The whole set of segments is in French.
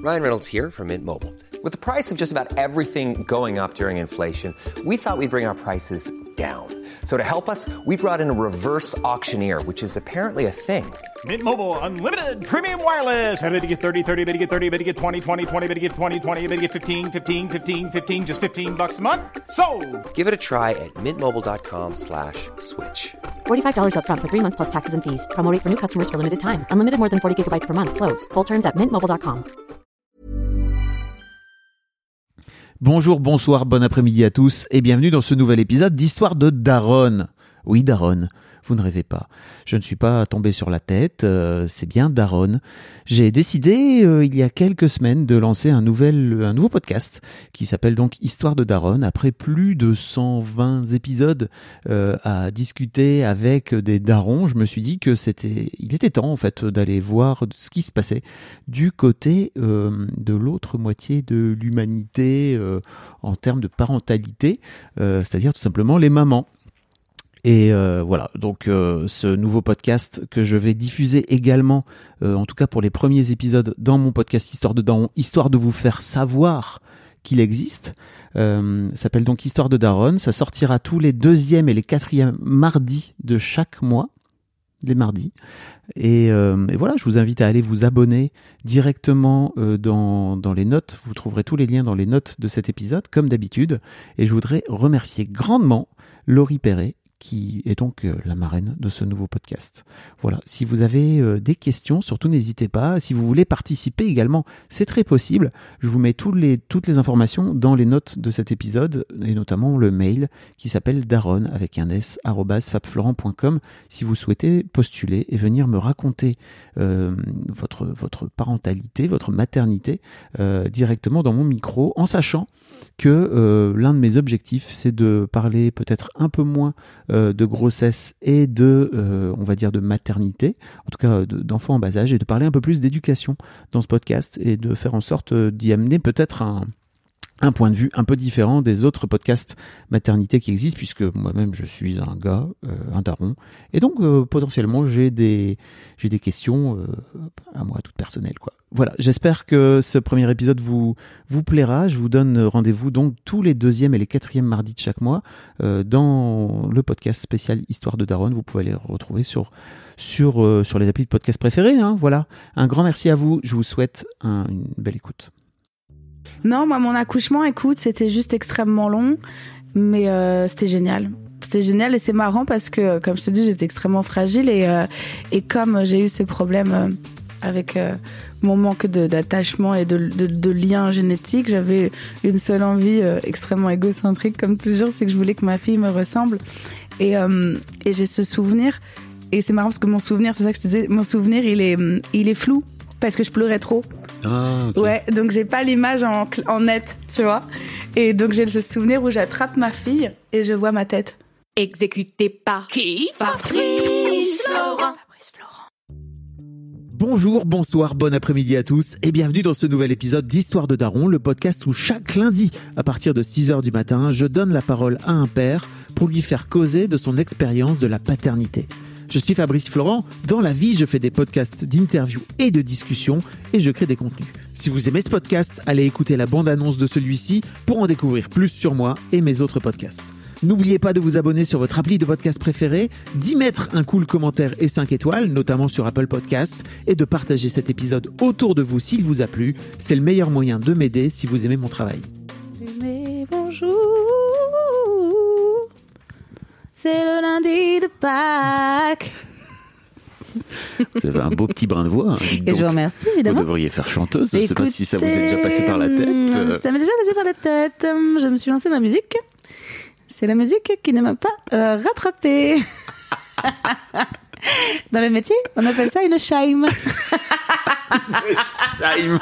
Ryan Reynolds here from Mint Mobile. With the price of just about everything going up during inflation, we thought we'd bring our prices down. So to help us, we brought in a reverse auctioneer, which is apparently a thing. Mint Mobile Unlimited Premium Wireless. How to get 30, 30, bit to get 30, bit to get 20, 20, 20, bit to get 20, 20, bit to get 15, 15, 15, 15, just $15 a month? Sold! Give it a try at mintmobile.com/switch. $45 up front for 3 months plus taxes and fees. Promo rate for new customers for limited time. Unlimited more than 40 gigabytes per month. Slows full terms at mintmobile.com. Bonjour, bonsoir, bon après-midi à tous et bienvenue dans ce nouvel épisode d'Histoire de Daronne. Oui, Daronne, vous ne rêvez pas. Je ne suis pas tombé sur la tête, c'est bien Daronne. J'ai décidé il y a quelques semaines de lancer un nouveau podcast qui s'appelle donc Histoire de Daronne. Après plus de 120 épisodes à discuter avec des darons, je me suis dit que il était temps en fait d'aller voir ce qui se passait du côté de l'autre moitié de l'humanité en termes de parentalité, c'est-à-dire tout simplement les mamans. Et voilà, donc ce nouveau podcast que je vais diffuser également, en tout cas pour les premiers épisodes dans mon podcast Histoire de Daron, histoire de vous faire savoir qu'il existe, s'appelle donc Histoire de Daronne. Ça sortira tous les 2e et les 4e mardis de chaque mois, les mardis. Et voilà, je vous invite à aller vous abonner directement dans les notes. Vous trouverez tous les liens dans les notes de cet épisode, comme d'habitude. Et je voudrais remercier grandement Laurie Perret, qui est donc la marraine de ce nouveau podcast. Voilà, si vous avez des questions, surtout n'hésitez pas. Si vous voulez participer également, c'est très possible. Je vous mets toutes les informations dans les notes de cet épisode, et notamment le mail qui s'appelle daronne avec un s @fabflorent.com si vous souhaitez postuler et venir me raconter votre parentalité, votre maternité directement dans mon micro, en sachant que l'un de mes objectifs, c'est de parler peut-être un peu moins de grossesse et on va dire de maternité, en tout cas d'enfants en bas âge, et de parler un peu plus d'éducation dans ce podcast et de faire en sorte d'y amener peut-être un point de vue un peu différent des autres podcasts maternité qui existent, puisque moi-même je suis un gars, un daron, et donc potentiellement j'ai des questions à moi toutes personnelles, quoi. Voilà, j'espère que ce premier épisode vous plaira. Je vous donne rendez-vous donc tous les 2e et les 4e mardis de chaque mois dans le podcast spécial Histoire de Daronne. Vous pouvez les retrouver sur les applis de podcast préférés, hein, voilà. Un grand merci à vous, je vous souhaite une belle écoute. Non, moi, mon accouchement, écoute, c'était juste extrêmement long, mais c'était génial. C'était génial et c'est marrant parce que, comme je te dis, j'étais extrêmement fragile et comme j'ai eu ce problème avec mon manque d'attachement et de lien génétique, j'avais une seule envie extrêmement égocentrique, comme toujours, c'est que je voulais que ma fille me ressemble. Et j'ai ce souvenir, et c'est marrant parce que mon souvenir, c'est ça que je te disais, mon souvenir, il est flou parce que je pleurais trop. Ah, okay. Ouais, donc j'ai pas l'image en net, tu vois. Et donc j'ai ce souvenir où j'attrape ma fille et je vois ma tête. Exécuté par qui? Fabrice Florent. Bonjour, bonsoir, bon après-midi à tous et bienvenue dans ce nouvel épisode d'Histoire de Daron, le podcast où chaque lundi, à partir de 6h du matin, je donne la parole à un père pour lui faire causer de son expérience de la paternité. Je suis Fabrice Florent, dans la vie je fais des podcasts d'interviews et de discussions et je crée des contenus. Si vous aimez ce podcast, allez écouter la bande-annonce de celui-ci pour en découvrir plus sur moi et mes autres podcasts. N'oubliez pas de vous abonner sur votre appli de podcast préféré, d'y mettre un cool commentaire et 5 étoiles, notamment sur Apple Podcasts, et de partager cet épisode autour de vous s'il vous a plu. C'est le meilleur moyen de m'aider si vous aimez mon travail. Mais bonjour, c'est le lundi de Pâques. Vous avez un beau petit brin de voix. Hein, et je vous remercie, évidemment. Vous devriez faire chanteuse. Je ne sais pas si ça vous est déjà passé par la tête. Ça m'est déjà passé par la tête. Je me suis lancé ma musique. C'est la musique qui ne m'a pas rattrapée. Dans le métier, on appelle ça une chime. Chime.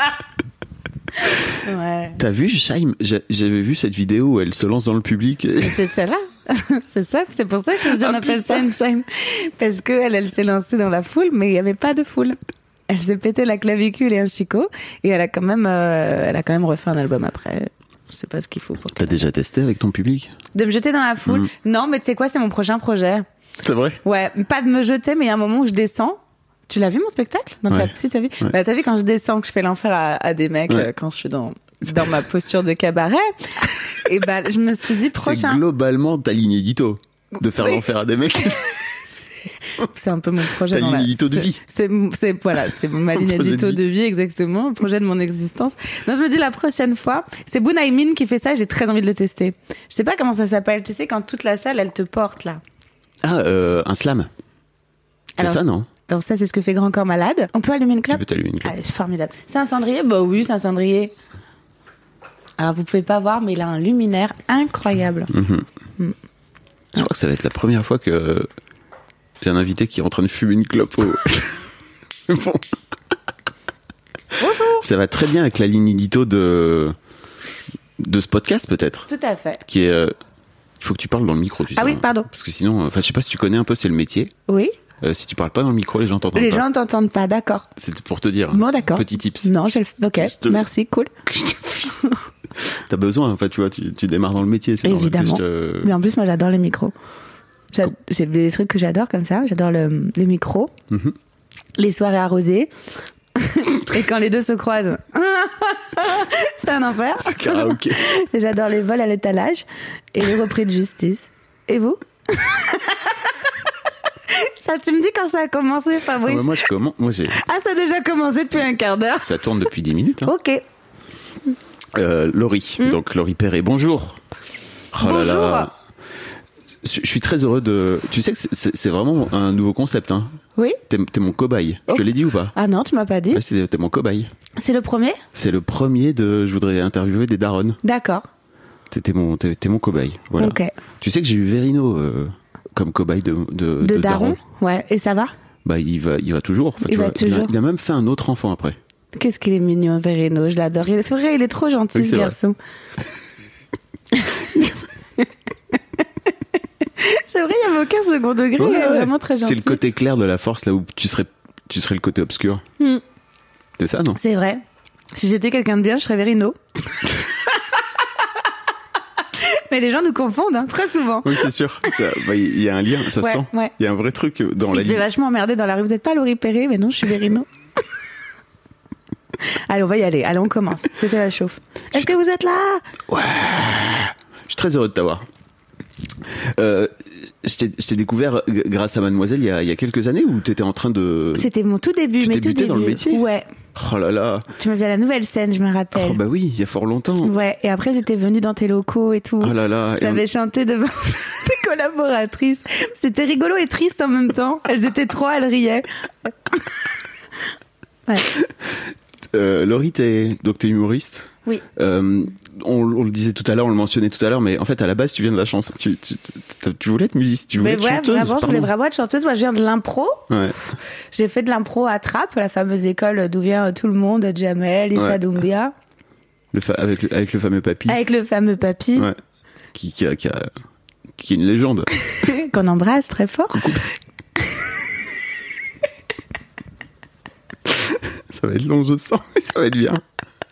Ouais. T'as vu Chime? J'avais vu cette vidéo où elle se lance dans le public. C'est celle-là. C'est ça, c'est pour ça que on appelle ça une chime. Parce qu'elle s'est lancée dans la foule, mais il n'y avait pas de foule. Elle s'est pété la clavicule et un chicot, et elle a quand même refait un album après. Je sais pas ce qu'il faut pour. T'as déjà testé avec ton public? De me jeter dans la foule? Non, mais tu sais quoi, c'est mon prochain projet. C'est vrai? Ouais, pas de me jeter, mais il y a un moment où je descends Tu l'as vu mon spectacle? Non, si tu as vu. Ouais. Bah, t'as vu quand je descends que je fais l'enfer à des mecs quand je suis dans ma posture de cabaret. Et bah, je me suis dit prochain. C'est globalement ta ligne édito de faire l'enfer à des mecs. C'est un peu mon projet. Ta ligne édito de vie. C'est ma ligne édito de vie, exactement. Le projet de mon existence. Non, je me dis la prochaine fois, c'est Bunaimin qui fait ça et j'ai très envie de le tester. Je sais pas comment ça s'appelle. Tu sais, quand toute la salle, elle te porte, là. Ah, un slam. C'est ça, non? Donc ça, c'est ce que fait Grand Corps Malade. On peut allumer une clope? Tu peux t'allumer une clope. Ah, c'est formidable. C'est un cendrier? Bah oui, c'est un cendrier. Alors, vous pouvez pas voir, mais il a un luminaire incroyable. Je crois que ça va être la première fois que j'ai un invité qui est en train de fumer une clope au... Bon. Ça va très bien avec la ligne édito de ce podcast, peut-être. Tout à fait. Qui est... Il faut que tu parles dans le micro, tu sais. Ah oui, pardon. Parce que sinon, je sais pas si tu connais un peu, c'est le métier. Oui. Si tu parles pas dans le micro, les gens t'entendent pas. Les gens t'entendent pas, d'accord. C'est pour te dire. Bon, d'accord. Petit tips. Non, ok, merci, cool. T'as besoin, en fait, tu vois, tu démarres dans le métier. C'est évidemment. Mais en plus, moi, j'adore les micros. J'ai des trucs que j'adore comme ça. J'adore les micros, les soirées arrosées, et quand les deux se croisent, c'est un enfer. C'est karaoké. Et j'adore les vols à l'étalage et les repris de justice. Et vous? Ça, tu me dis quand ça a commencé, Fabrice? Moi, j'ai... Ah, ça a déjà commencé depuis un quart d'heure. Ça tourne depuis 10 minutes. Hein. Ok. Laurie, donc Laurie Perret, bonjour. Oh Bonjour. là là. Je suis très heureux de... Tu sais que c'est vraiment un nouveau concept. Hein. Oui. T'es mon cobaye. Je te l'ai dit ou pas? Ah non, tu m'as pas dit. Ouais, t'es mon cobaye. C'est le premier? C'est le premier de... Je voudrais interviewer des darons. D'accord. T'es mon cobaye. Voilà. Ok. Tu sais que j'ai eu Verino comme cobaye de daron. Ouais, et ça va? Bah, il va toujours. En fait, Il va toujours. Il a même fait un autre enfant après. Qu'est-ce qu'il est mignon, Verino, je l'adore. C'est vrai, il est trop gentil, oui, ce garçon. C'est vrai, il n'y avait aucun second degré, il est vraiment très gentil. C'est le côté clair de la force, là où tu serais le côté obscur. C'est ça, non? C'est vrai. Si j'étais quelqu'un de bien, je serais Verino. Mais les gens nous confondent, hein, très souvent. Oui, c'est sûr. Il y a un lien, ça se sent. Ouais. Il y a un vrai truc dans la vie. Il se fait vachement emmerder dans la rue. Vous n'êtes pas Laurie Perret? Mais non, je suis Verino. Allez, on va y aller. Allez, on commence. C'était la chauffe. Est-ce que vous êtes là? Ouais. Je suis très heureux de t'avoir. Je t'ai découvert grâce à Mademoiselle il y a quelques années, ou t'étais en train de... C'était mon tout début. Tu débutais dans le métier? Ouais. Oh là là. Tu m'as vu à la Nouvelle Scène, je me rappelle. Oh bah oui, il y a fort longtemps. Ouais, et après j'étais venue dans tes locaux et tout. Oh là là. J'avais chanté devant tes collaboratrices. C'était rigolo et triste en même temps. Elles étaient trop, elles riaient. Ouais. Laurie, t'es humoriste? Oui. On le disait tout à l'heure, on le mentionnait tout à l'heure, mais en fait, à la base, tu viens de la chanson. Tu voulais être musicienne, tu voulais être chanteuse. Vraiment, je voulais vraiment être chanteuse. Moi, je viens de l'impro. Ouais. J'ai fait de l'impro à Trappes, la fameuse école d'où vient tout le monde, Jamel, Issa Doumbia. Avec le fameux papy. Avec le fameux papy. Ouais. Qui est une légende. Qu'on embrasse très fort. Coucou. Ça va être long, je sens, mais ça va être bien.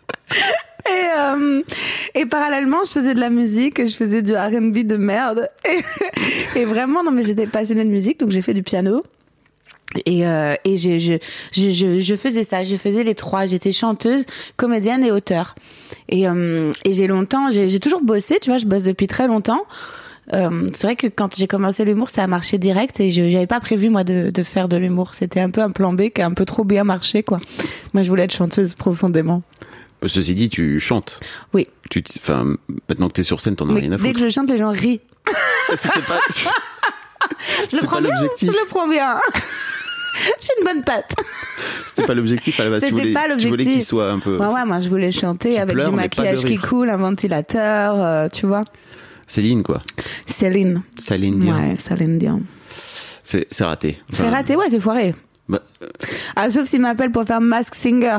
Et parallèlement, je faisais de la musique, je faisais du R&B de merde. Et vraiment, non, mais j'étais passionnée de musique, donc j'ai fait du piano. Et je faisais ça, je faisais les trois. J'étais chanteuse, comédienne et auteure. Et j'ai toujours bossé, tu vois, je bosse depuis très longtemps. C'est vrai que quand j'ai commencé l'humour, ça a marché direct et j'avais pas prévu moi de faire de l'humour. C'était un peu un plan B qui a un peu trop bien marché, quoi. Moi, je voulais être chanteuse profondément. Ceci dit, tu chantes. Oui. Maintenant que t'es sur scène, t'en as rien à foutre. Dès que je chante, les gens rient. C'était pas. C'était pas l'objectif. Je le prends bien. J'ai une bonne patte. C'était pas l'objectif à la base. C'était pas l'objectif. Tu voulais qu'il soit un peu. Ouais, moi je voulais chanter avec du maquillage qui coule, un ventilateur, tu vois. Céline, quoi. Céline Dion. Ouais, Céline Dion. C'est raté. C'est raté, ouais, c'est foiré. Sauf s'il m'appelle pour faire Mask Singer.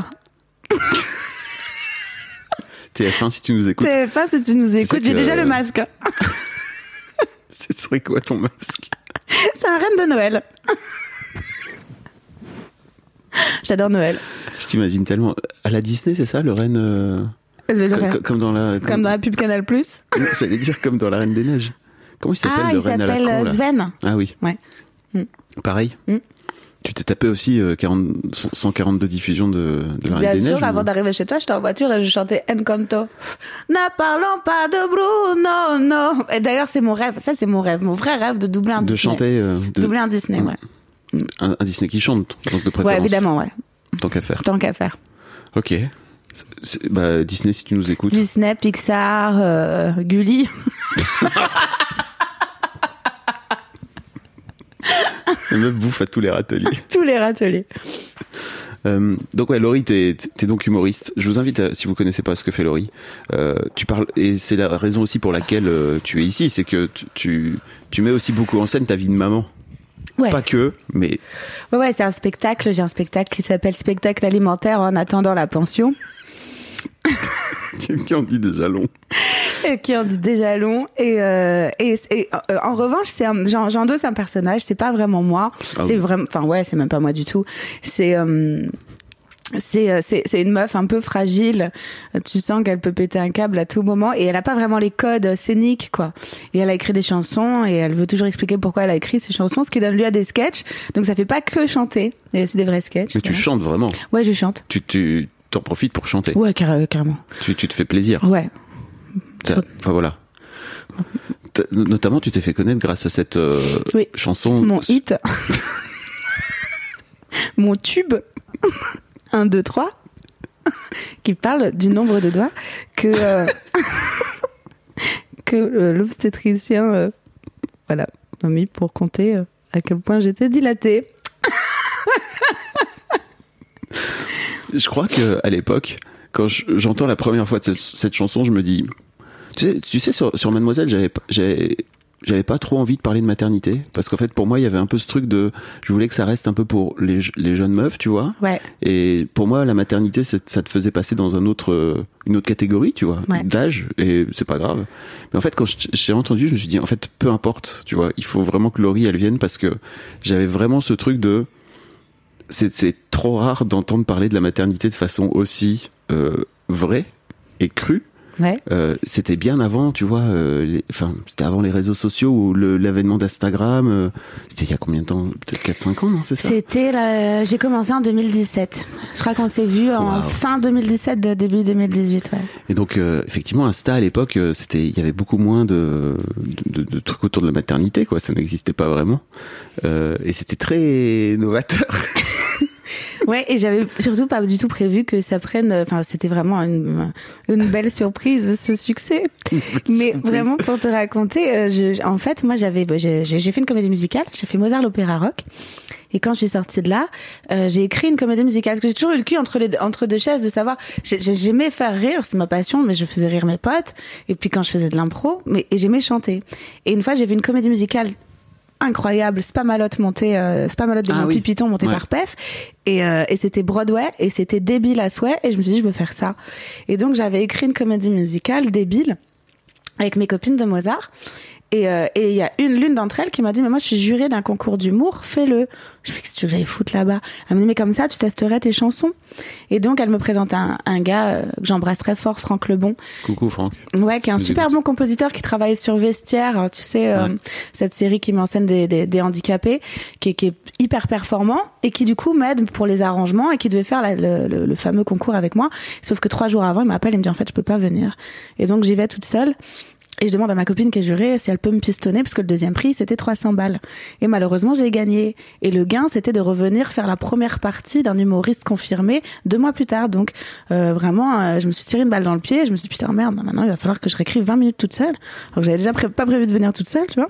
TF1 si tu nous écoutes. TF1 si tu nous écoutes, j'ai déjà le masque. Ce serait quoi ton masque? C'est un reine de Noël. J'adore Noël. Je t'imagine tellement. À la Disney, c'est ça, le reine comme dans la pub Canal+. J'allais dire comme dans la Reine des Neiges. Comment il s'appelle, le reine à la con, là? Sven. Ah oui. Ouais. Pareil. Tu t'es tapé aussi 142 diffusions de La Reine des Neiges. Bien sûr, avant d'arriver chez toi, j'étais en voiture, là, je chantais Encanto. Ne parlons pas de Bruno, non. Et d'ailleurs, c'est mon rêve. Ça, c'est mon rêve. Mon vrai rêve de doubler un Disney. De chanter. Doubler un Disney, ouais. Un Disney qui chante, donc de préférence. Ouais, évidemment, ouais. Tant qu'à faire. Tant qu'à faire. Ok. Bah, Disney, si tu nous écoutes. Disney, Pixar, Gulli. La meuf bouffe à tous les râteliers. Tous les râteliers. Donc ouais, Laurie, t'es donc humoriste. Je vous invite, si vous connaissez pas ce que fait Laurie, tu parles, et c'est la raison aussi pour laquelle tu es ici, c'est que tu mets aussi beaucoup en scène ta vie de maman. Ouais. Pas que, mais... Ouais, c'est un spectacle. J'ai un spectacle qui s'appelle Spectacle alimentaire en attendant la pension. Qui en dit déjà long. Qui en dit déjà long. Et en revanche, j'endosse un personnage. C'est pas vraiment moi. C'est vraiment... Enfin, ouais, c'est même pas moi du tout. C'est une meuf un peu fragile. Tu sens qu'elle peut péter un câble à tout moment et elle a pas vraiment les codes scéniques, quoi. Et elle a écrit des chansons et elle veut toujours expliquer pourquoi elle a écrit ces chansons, ce qui donne lieu à des sketchs. Donc ça fait pas que chanter. Et c'est des vrais sketchs. Mais tu chantes vraiment. Ouais, je chante. Tu t'en profites pour chanter. Ouais, carrément. Tu te fais plaisir. Ouais. Enfin voilà. Notamment, tu t'es fait connaître grâce à cette chanson. Mon hit. Mon tube. 1, 2, 3, qui parle du nombre de doigts que l'obstétricien m'a mis pour compter à quel point j'étais dilatée. Je crois qu'à l'époque, quand j'entends la première fois de cette chanson, je me dis, tu sais sur Mademoiselle, j'avais pas trop envie de parler de maternité, parce qu'en fait pour moi il y avait un peu ce truc de, je voulais que ça reste un peu pour les jeunes meufs, tu vois. Ouais. Et pour moi la maternité ça te faisait passer dans une autre catégorie, tu vois, d'âge, et c'est pas grave. Mais en fait quand j'ai entendu, je me suis dit en fait peu importe, tu vois, il faut vraiment que Laurie elle vienne, parce que j'avais vraiment ce truc de c'est trop rare d'entendre parler de la maternité de façon aussi vraie et crue. Ouais. C'était bien avant, tu vois, c'était avant les réseaux sociaux ou l'avènement d'Instagram. C'était il y a combien de temps? Peut-être 4-5 ans, non? C'est ça? J'ai commencé en 2017. Je crois qu'on s'est vu en fin 2017, début 2018, ouais. Et donc, effectivement, Insta à l'époque, il y avait beaucoup moins de trucs autour de la maternité, quoi. Ça n'existait pas vraiment. Et c'était très novateur. Ouais, et j'avais surtout pas du tout prévu que ça prenne. Enfin, c'était vraiment une belle surprise, ce succès. Mais vraiment, pour te raconter, en fait, moi, j'ai fait une comédie musicale. J'ai fait Mozart l'opéra rock. Et quand je suis sortie de là, j'ai écrit une comédie musicale. Parce que j'ai toujours eu le cul entre deux chaises de savoir. J'aimais faire rire, c'est ma passion, mais je faisais rire mes potes. Et puis quand je faisais de l'impro, et j'aimais chanter. Et une fois, j'ai vu une comédie musicale incroyable, Spamalot de Monty Python monté par Pef, et c'était Broadway, et c'était débile à souhait, et je me suis dit je veux faire ça. Et donc j'avais écrit une comédie musicale débile avec mes copines de Mozart, et il y a l'une d'entre elles qui m'a dit mais moi je suis jurée d'un concours d'humour, fais-le. Je me dis qu'est-ce que j'allais foutre là-bas? Elle me dit mais comme ça tu testerais tes chansons. Et donc elle me présente un gars que j'embrasse très fort, Franck Lebon. Coucou Franck. Ouais, qui est un super bon compositeur qui travaille sur Vestiaire, tu sais, cette série qui met en scène des handicapés, qui est hyper performant et qui du coup m'aide pour les arrangements et qui devait faire le fameux concours avec moi. Sauf que 3 jours avant il m'appelle et me dit en fait je peux pas venir. Et donc j'y vais toute seule. Et je demande à ma copine qui est jurée si elle peut me pistonner, parce que le deuxième prix, c'était 300 balles. Et malheureusement, j'ai gagné. Et le gain, c'était de revenir faire la première partie d'un humoriste confirmé 2 mois plus tard. Donc, vraiment, je me suis tiré une balle dans le pied. Et je me suis dit, putain, merde, maintenant, il va falloir que je réécrive 20 minutes toute seule. Alors que j'avais déjà pas prévu de venir toute seule, tu vois.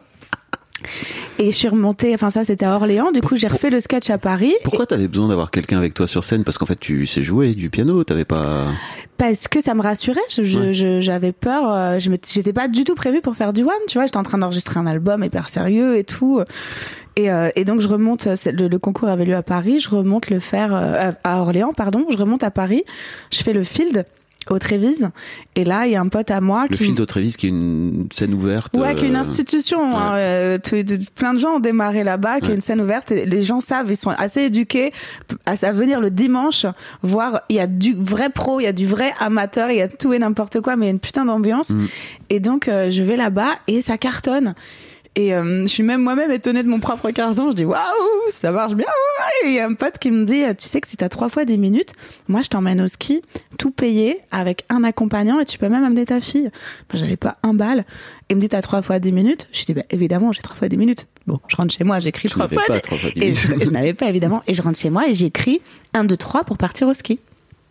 Et je suis remontée, enfin ça c'était à Orléans, du coup j'ai refait le sketch à Paris. Pourquoi t'avais besoin d'avoir quelqu'un avec toi sur scène? Parce qu'en fait tu sais jouer du piano, t'avais pas... Parce que ça me rassurait, j'avais peur, j'étais pas du tout prévue pour faire du one, tu vois, j'étais en train d'enregistrer un album hyper sérieux et tout. Et donc je remonte, le concours avait lieu à Paris, je remonte le faire à Orléans, pardon, je remonte à Paris, je fais le field au Trévise, et là il y a un pote à moi le Field au Trévise qui est une scène ouverte, qui est une institution, plein de gens ont démarré là-bas, qui est une scène ouverte, et les gens savent, ils sont assez éduqués à venir le dimanche voir, il y a du vrai pro, il y a du vrai amateur, il y a tout et n'importe quoi, mais il y a une putain d'ambiance. Et donc je vais là-bas et ça cartonne. Et je suis même moi-même étonnée de mon propre carton. Je dis waouh, ça marche bien. Et il y a un pote qui me dit, tu sais que si t'as 3 fois 10 minutes, moi je t'emmène au ski, tout payé, avec un accompagnant, et tu peux même amener ta fille. Moi, j'avais pas un bal. Il me dit, t'as 3 fois 10 minutes. Je dis, bah évidemment, j'ai 3 fois 10 minutes. Bon, je rentre chez moi, j'écris 3 fois. Pas 3 fois 10 Et minutes. je n'avais pas évidemment. Et je rentre chez moi et j'écris 1, 2, 3 pour partir au ski.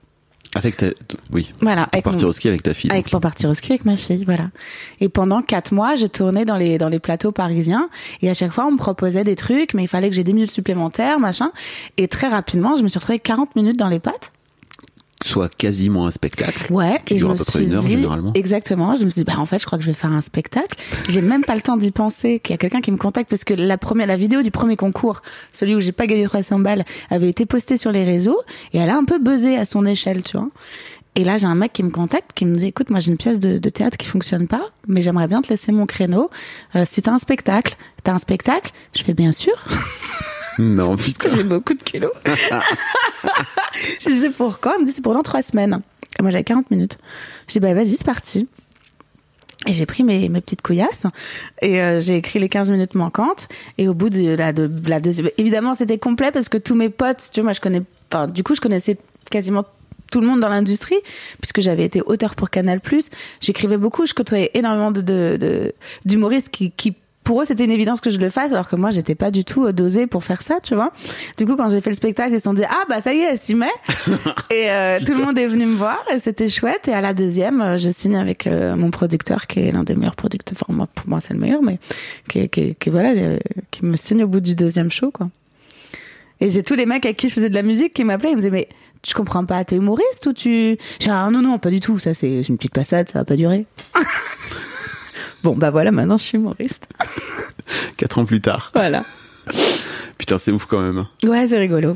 Oui. Voilà. Pour partir au ski avec ta fille. Pour partir au ski avec ma fille, voilà. Et pendant 4 mois, j'ai tourné dans les plateaux parisiens. Et à chaque fois, on me proposait des trucs, mais il fallait que j'ai 10 minutes supplémentaires, machin. Et très rapidement, je me suis retrouvée 40 minutes dans les pattes. Soit quasiment un spectacle. Ouais. Qui et dure je à me peu près suis 1 heure, dit, généralement. exactement. Je me suis dit, en fait, je crois que je vais faire un spectacle. J'ai même pas le temps d'y penser qu'il y a quelqu'un qui me contacte parce que la vidéo du premier concours, celui où j'ai pas gagné 300 balles, avait été postée sur les réseaux et elle a un peu buzzé à son échelle, tu vois. Et là, j'ai un mec qui me contacte, qui me dit, écoute, moi, j'ai une pièce de théâtre qui fonctionne pas, mais j'aimerais bien te laisser mon créneau. Si t'as un spectacle, je fais bien sûr. Non, Parce putain. que j'ai beaucoup de kilos. Je dis, c'est pour quand? Il me dit, c'est pour dans 3 semaines. Et moi, j'avais 40 minutes. Je dis, bah, vas-y, c'est parti. Et j'ai pris mes petites couillasses et j'ai écrit les 15 minutes manquantes. Et au bout de la deuxième, évidemment, c'était complet parce que tous mes potes, tu vois, je connaissais quasiment tout le monde dans l'industrie puisque j'avais été auteur pour Canal+. J'écrivais beaucoup, je côtoyais énormément d'humoristes qui pour eux, c'était une évidence que je le fasse, alors que moi, j'étais pas du tout dosée pour faire ça, tu vois. Du coup, quand j'ai fait le spectacle, ils se sont dit, ah, bah, ça y est, elle s'y met. Et tout le monde est venu me voir et c'était chouette. Et à la deuxième, je signe avec mon producteur, qui est l'un des meilleurs producteurs. Enfin, pour moi, c'est le meilleur, mais qui me signe au bout du 2e show, quoi. Et j'ai tous les mecs à qui je faisais de la musique qui m'appelaient, ils me disaient, mais je comprends pas, t'es humoriste ou tu... J'ai dit, ah, non, pas du tout, ça, c'est une petite passade, ça va pas durer. Bon, bah voilà, maintenant je suis humoriste. 4 ans plus tard. Voilà. Putain, c'est ouf quand même. Ouais, c'est rigolo.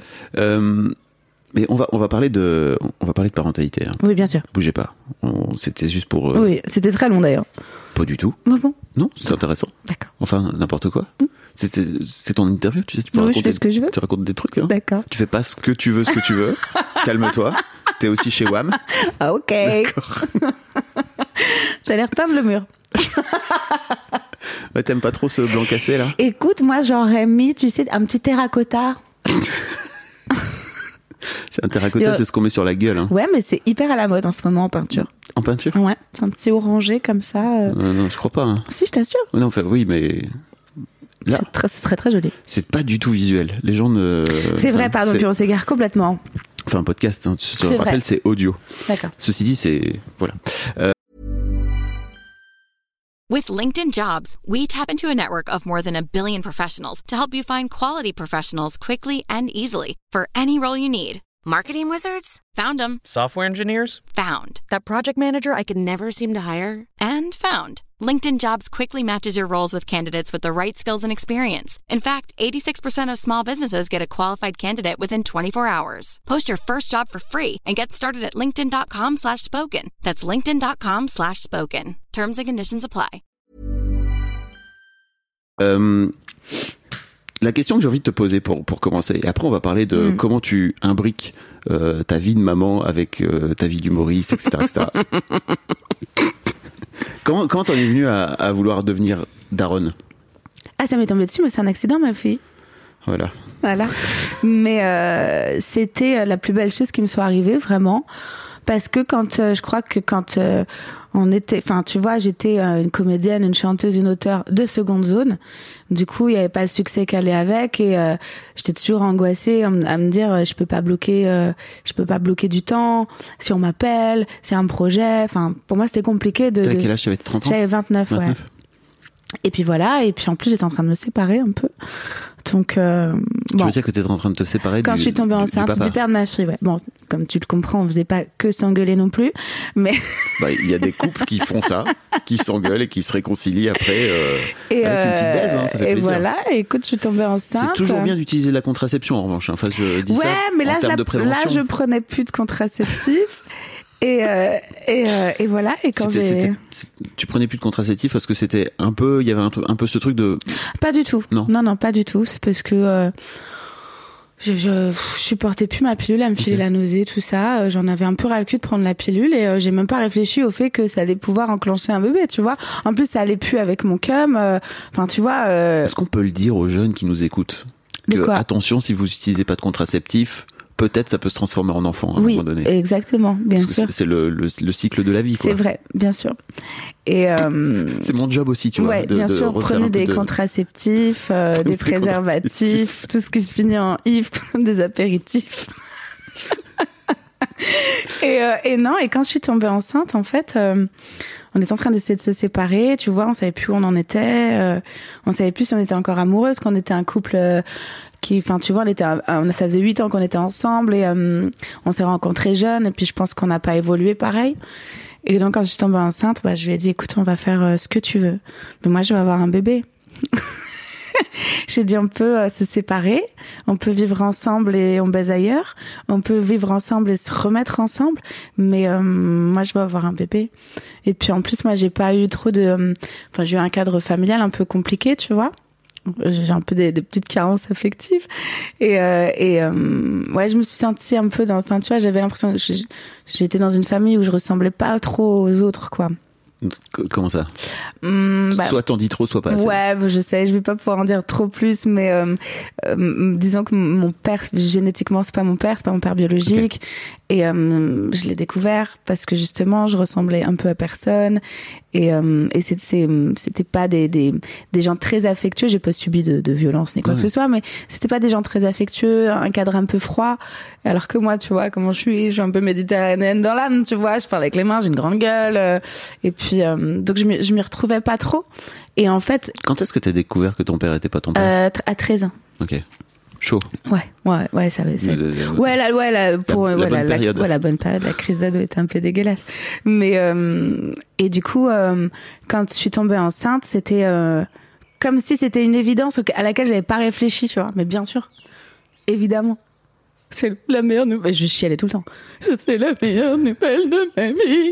Mais on va parler de parentalité. Hein. Oui, bien sûr. Bougez pas. C'était juste pour. Oui, c'était très long d'ailleurs. Pas du tout. Ah bon. Non, c'est intéressant. D'accord. Enfin, n'importe quoi. C'est ton interview, tu sais. Tu peux Oui, raconter, je fais ce que je veux. Tu racontes des trucs. Hein. D'accord. Tu fais pas ce que tu veux. Calme-toi. T'es aussi chez WAM. Ah, ok. D'accord. J'allais repeindre le mur. Ouais, t'aimes pas trop ce blanc cassé là? Écoute, moi j'aurais mis, tu sais, un petit terracotta. C'est un terracotta, c'est ce qu'on met sur la gueule. Hein. Ouais, mais c'est hyper à la mode en ce moment en peinture. En peinture? Ouais, c'est un petit orangé comme ça. Non, je crois pas. Hein. Si, je t'assure. Non, enfin, oui, mais là, c'est très très joli. c'est pas du tout visuel. Les gens ne. C'est vrai, pardon, puis on s'égare complètement. Enfin, un podcast, hein, je te C'est rappelle, vrai. c'est audio. D'accord. Ceci dit, c'est voilà. With LinkedIn Jobs, we tap into a network of more than 1 billion professionals to help you find quality professionals quickly and easily for any role you need. Marketing wizards? Found them. Software engineers? Found. That project manager I could never seem to hire? And found. LinkedIn Jobs quickly matches your roles with candidates with the right skills and experience. In fact, 86% of small businesses get a qualified candidate within 24 hours. Post your first job for free and get started at linkedin.com/spoken. That's linkedin.com/spoken. Terms and conditions apply. La question que j'ai envie de te poser pour commencer, et après on va parler de comment tu imbriques ta vie de maman avec ta vie d'humoriste, etc. etc. Comment t'en es venue à vouloir devenir daronne? Ah, ça m'est tombé dessus, mais c'est un accident, ma fille. Voilà. Mais c'était la plus belle chose qui me soit arrivée, vraiment. Parce que je crois que quand on était, enfin, tu vois, j'étais une comédienne, une chanteuse, une auteure de seconde zone. Du coup, il y avait pas le succès qu'elle allait avec et j'étais toujours angoissée à me dire je peux pas bloquer du temps si on m'appelle, c'est un projet. Enfin, pour moi, c'était compliqué de. T'avais quel âge? T'avais 30 ans? J'avais 29, ouais. Et puis voilà, et puis en plus, j'étais en train de me séparer un peu. Donc, Tu veux dire que t'étais en train de te séparer quand je suis tombée enceinte du père de ma fille, ouais. Bon, comme tu le comprends, on faisait pas que s'engueuler non plus, mais. Bah, il y a des couples qui font ça, qui s'engueulent et qui se réconcilient après avec une petite baise, hein, ça fait plaisir. Et voilà, écoute, je suis tombée enceinte. C'est toujours bien d'utiliser la contraception en revanche. Enfin, je dis ça mais en termes de prévention. là, je prenais plus de contraceptif. Et voilà, et quand tu prenais plus de contraceptif parce que c'était un peu, il y avait un peu ce truc de. Pas du tout. Non, pas du tout. C'est parce que Je supportais plus ma pilule, elle me filait la nausée, tout ça. J'en avais un peu ras le cul de prendre la pilule et j'ai même pas réfléchi au fait que ça allait pouvoir enclencher un bébé, tu vois. En plus, ça allait plus avec mon cum. Enfin, tu vois. Est-ce qu'on peut le dire aux jeunes qui nous écoutent De quoi ? Attention, si vous utilisez pas de contraceptif, peut-être ça peut se transformer en enfant à un moment donné. Oui, exactement, bien Parce sûr. que c'est le cycle de la vie, quoi. C'est vrai, bien sûr. Et c'est mon job aussi, tu vois. Ouais, bien sûr. Prenez des contraceptifs, des préservatifs, tout ce qui se finit en if, des apéritifs. et non, et quand je suis tombée enceinte, en fait, on était en train d'essayer de se séparer, tu vois, on savait plus où on en était, on savait plus si on était encore amoureuse, qu'on était un couple enfin, tu vois, ça faisait 8 ans qu'on était ensemble et on s'est rencontrés jeunes et puis je pense qu'on n'a pas évolué pareil. Et donc quand je suis tombée enceinte, je lui ai dit, écoute, on va faire ce que tu veux, mais moi je vais avoir un bébé. J'ai dit, on peut se séparer, on peut vivre ensemble et on baise ailleurs, on peut vivre ensemble et se remettre ensemble, mais moi je veux avoir un bébé. Et puis en plus, moi j'ai pas eu trop j'ai eu un cadre familial un peu compliqué, tu vois. J'ai un peu des petites carences affectives et je me suis sentie un peu tu vois, j'avais l'impression que j'étais dans une famille où je ressemblais pas trop aux autres, quoi. Comment ça? Soit t'en dis trop, soit pas assez. Ouais, je sais, je vais pas pouvoir en dire trop plus, mais disons que mon père, génétiquement, c'est pas mon père biologique. Okay. Et je l'ai découvert parce que justement, je ressemblais un peu à personne. Et c'était pas des gens très affectueux. J'ai pas subi de violence ni quoi que ce soit, mais c'était pas des gens très affectueux, un cadre un peu froid. Alors que moi, tu vois, comment je suis un peu méditerranéenne dans l'âme, tu vois, je parle avec les mains, j'ai une grande gueule. Et puis, donc je m'y retrouvais pas trop. Et en fait. Quand est-ce que t'as découvert que ton père était pas ton père? À 13 ans. Ok. Chaud. Ouais, ça. La bonne période, la crise d'ado était un peu dégueulasse. Mais et du coup, quand je suis tombée enceinte, c'était comme si c'était une évidence à laquelle j'avais pas réfléchi, tu vois. Mais bien sûr, évidemment, c'est la meilleure nouvelle. Je chialais tout le temps. C'est la meilleure nouvelle de ma vie.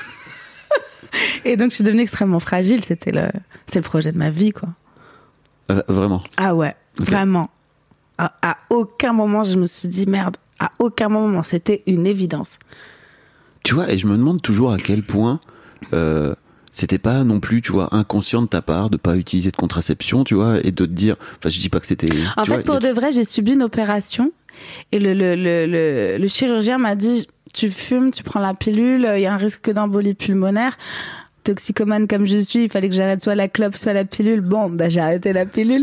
Et donc, je suis devenue extrêmement fragile. C'est le projet de ma vie, quoi. Vraiment. Ah ouais, okay. Vraiment. À aucun moment, je me suis dit, merde, à aucun moment, c'était une évidence. Tu vois, et je me demande toujours à quel point c'était pas non plus, tu vois, inconscient de ta part de pas utiliser de contraception, tu vois, et de te dire, enfin, je dis pas que c'était... En fait, pour de vrai, j'ai subi une opération et le chirurgien m'a dit, tu fumes, tu prends la pilule, il y a un risque d'embolie pulmonaire. Toxicomane comme je suis, il fallait que j'arrête soit la clope, soit la pilule. Bon, j'ai arrêté la pilule.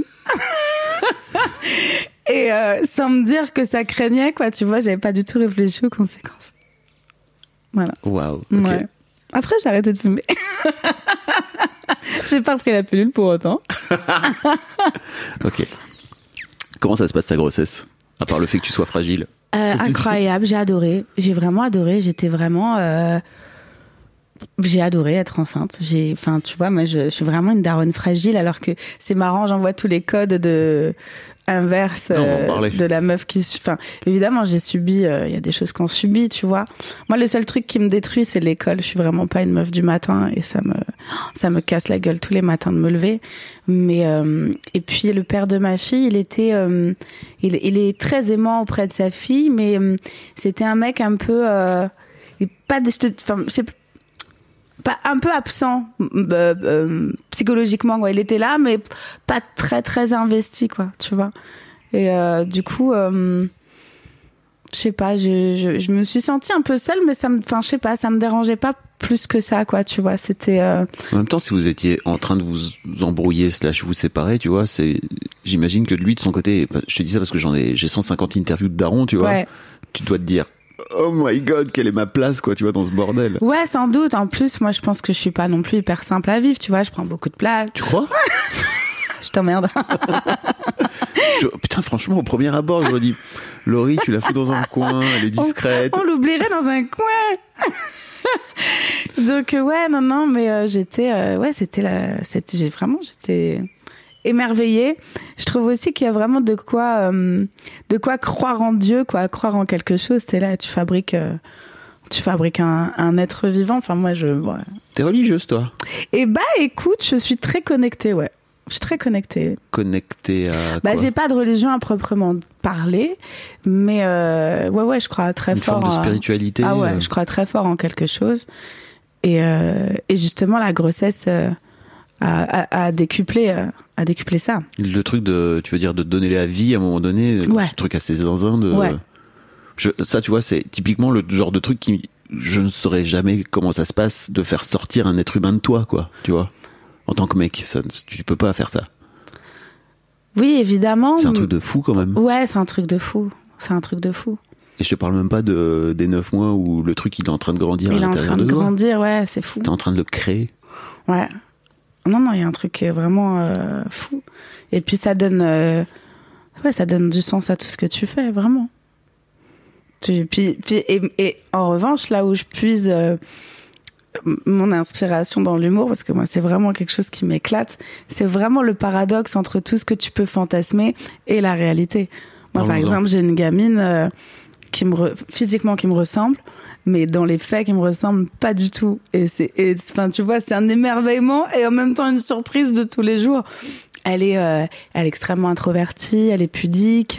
Et sans me dire que ça craignait, quoi, tu vois, j'avais pas du tout réfléchi aux conséquences. Voilà. Waouh. Okay. Ouais. Après, j'ai arrêté de fumer. J'ai pas pris la pilule pour autant. Ok. Comment ça se passe ta grossesse? À part le fait que tu sois fragile. Incroyable, j'ai adoré. J'ai vraiment adoré. J'étais vraiment... J'ai adoré être enceinte. Enfin, tu vois, moi, je suis vraiment une daronne fragile, alors que c'est marrant, j'envoie tous les codes inverse de la meuf qui... Enfin, évidemment, j'ai subi... Il y a des choses qu'on subit, tu vois. Moi, le seul truc qui me détruit, c'est l'école. Je suis vraiment pas une meuf du matin et ça me casse la gueule tous les matins de me lever. Mais et puis le père de ma fille, il était... il est très aimant auprès de sa fille, mais c'était un mec un peu... pas un peu absent psychologiquement, quoi. Il était là, mais pas très très investi, quoi, tu vois. Et du coup, je sais pas, je me suis sentie un peu seule, mais je sais pas, ça me dérangeait pas plus que ça, quoi, tu vois. C'était. En même temps, si vous étiez en train de vous embrouiller / vous séparer, tu vois, j'imagine que lui de son côté, je te dis ça parce que j'ai 150 interviews de daron, tu vois. Ouais. Tu dois te dire. Oh my god, quelle est ma place, quoi, tu vois, dans ce bordel. Ouais, sans doute. En plus, moi, je pense que je suis pas non plus hyper simple à vivre, tu vois. Je prends beaucoup de place. Tu crois? Je t'emmerde. Putain, franchement, au premier abord, j'aurais dit, Laurie, tu la fous dans un coin, elle est discrète. On l'oublierait dans un coin. Donc, non, mais j'étais émerveillée. Je trouve aussi qu'il y a vraiment de quoi croire en Dieu, quoi, croire en quelque chose. T'es là, tu fabriques un être vivant. Enfin, moi, T'es religieuse, toi? Eh écoute, je suis très connectée, ouais. Je suis très connectée. Connectée à quoi? J'ai pas de religion à proprement parler, mais ouais, je crois très fort. Une forme de spiritualité. Ah ouais, je crois très fort en quelque chose. Et justement, la grossesse a décuplé ça. Le truc tu veux dire de donner la vie à un moment donné, ce truc assez zinzin de. Ouais. Ça, tu vois, c'est typiquement le genre de truc je ne saurais jamais comment ça se passe de faire sortir un être humain de toi, quoi. Tu vois, en tant que mec, tu peux pas faire ça. Oui, évidemment. C'est un truc de fou quand même. Ouais, c'est un truc de fou. Et je te parle même pas des 9 mois où le truc il est en train de grandir à l'intérieur de toi. Il est en train de grandir, ouais, c'est fou. T'es en train de le créer. Ouais. Non, il y a un truc vraiment fou. Et puis ça donne du sens à tout ce que tu fais, vraiment. Et en revanche, là où je puise mon inspiration dans l'humour, parce que moi c'est vraiment quelque chose qui m'éclate, c'est vraiment le paradoxe entre tout ce que tu peux fantasmer et la réalité. Moi par exemple, j'ai une gamine physiquement qui me ressemble, mais dans les faits qui me ressemble pas du tout. Et tu vois, c'est un émerveillement et en même temps une surprise de tous les jours. Elle est extrêmement introvertie, elle est pudique,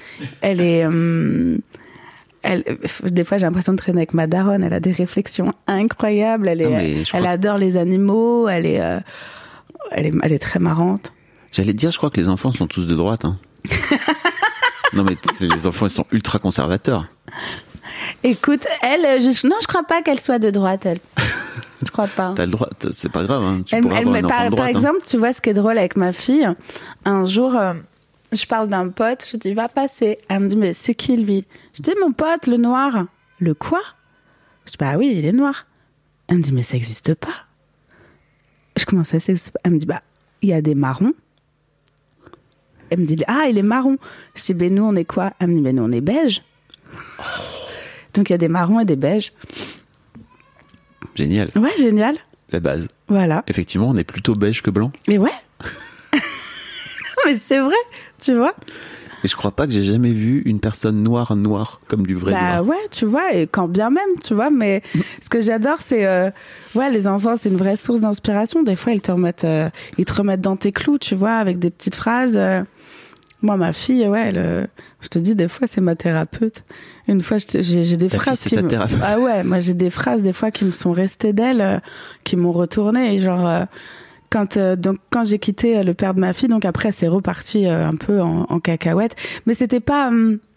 des fois, j'ai l'impression de traîner avec ma daronne. Elle a des réflexions incroyables. Elle adore les animaux. Elle est très marrante. J'allais te dire, je crois que les enfants sont tous de droite. Hein. Non, mais les enfants, ils sont ultra conservateurs. Écoute, je crois pas qu'elle soit de droite, elle. Je crois pas. T'as le droit, c'est pas grave. Hein. Tu pourras avoir un enfant de droite. Par exemple, tu vois ce qui est drôle avec ma fille. Un jour, je parle d'un pote, je dis va passer. Elle me dit mais c'est qui lui? Je dis mon pote, le noir. Le quoi? Je dis bah oui, il est noir. Elle me dit mais ça existe pas. Je commence à s'existe pas. Elle me dit bah il y a des marrons. Elle me dit ah il est marron. Je dis ben nous on est quoi? Elle me dit ben nous on est beige. Donc il y a des marrons et des beiges. Génial. Ouais, génial. La base. Voilà. Effectivement, on est plutôt beige que blanc. Mais ouais. Mais c'est vrai, tu vois. Et je crois pas que j'ai jamais vu une personne noire comme du vrai noir. Bah ouais, tu vois, et quand bien même, tu vois. Mais ce que j'adore, c'est les enfants, c'est une vraie source d'inspiration. Des fois, ils te remettent dans tes clous, tu vois, avec des petites phrases. Moi, ma fille, je te dis, des fois, c'est ma thérapeute. Une fois, j'ai des phrases qui me... Ah ouais, moi, j'ai des phrases, des fois, qui me sont restées d'elle, qui m'ont retourné. Et genre, quand j'ai quitté le père de ma fille, donc après, c'est reparti un peu en cacahuète. Mais c'était pas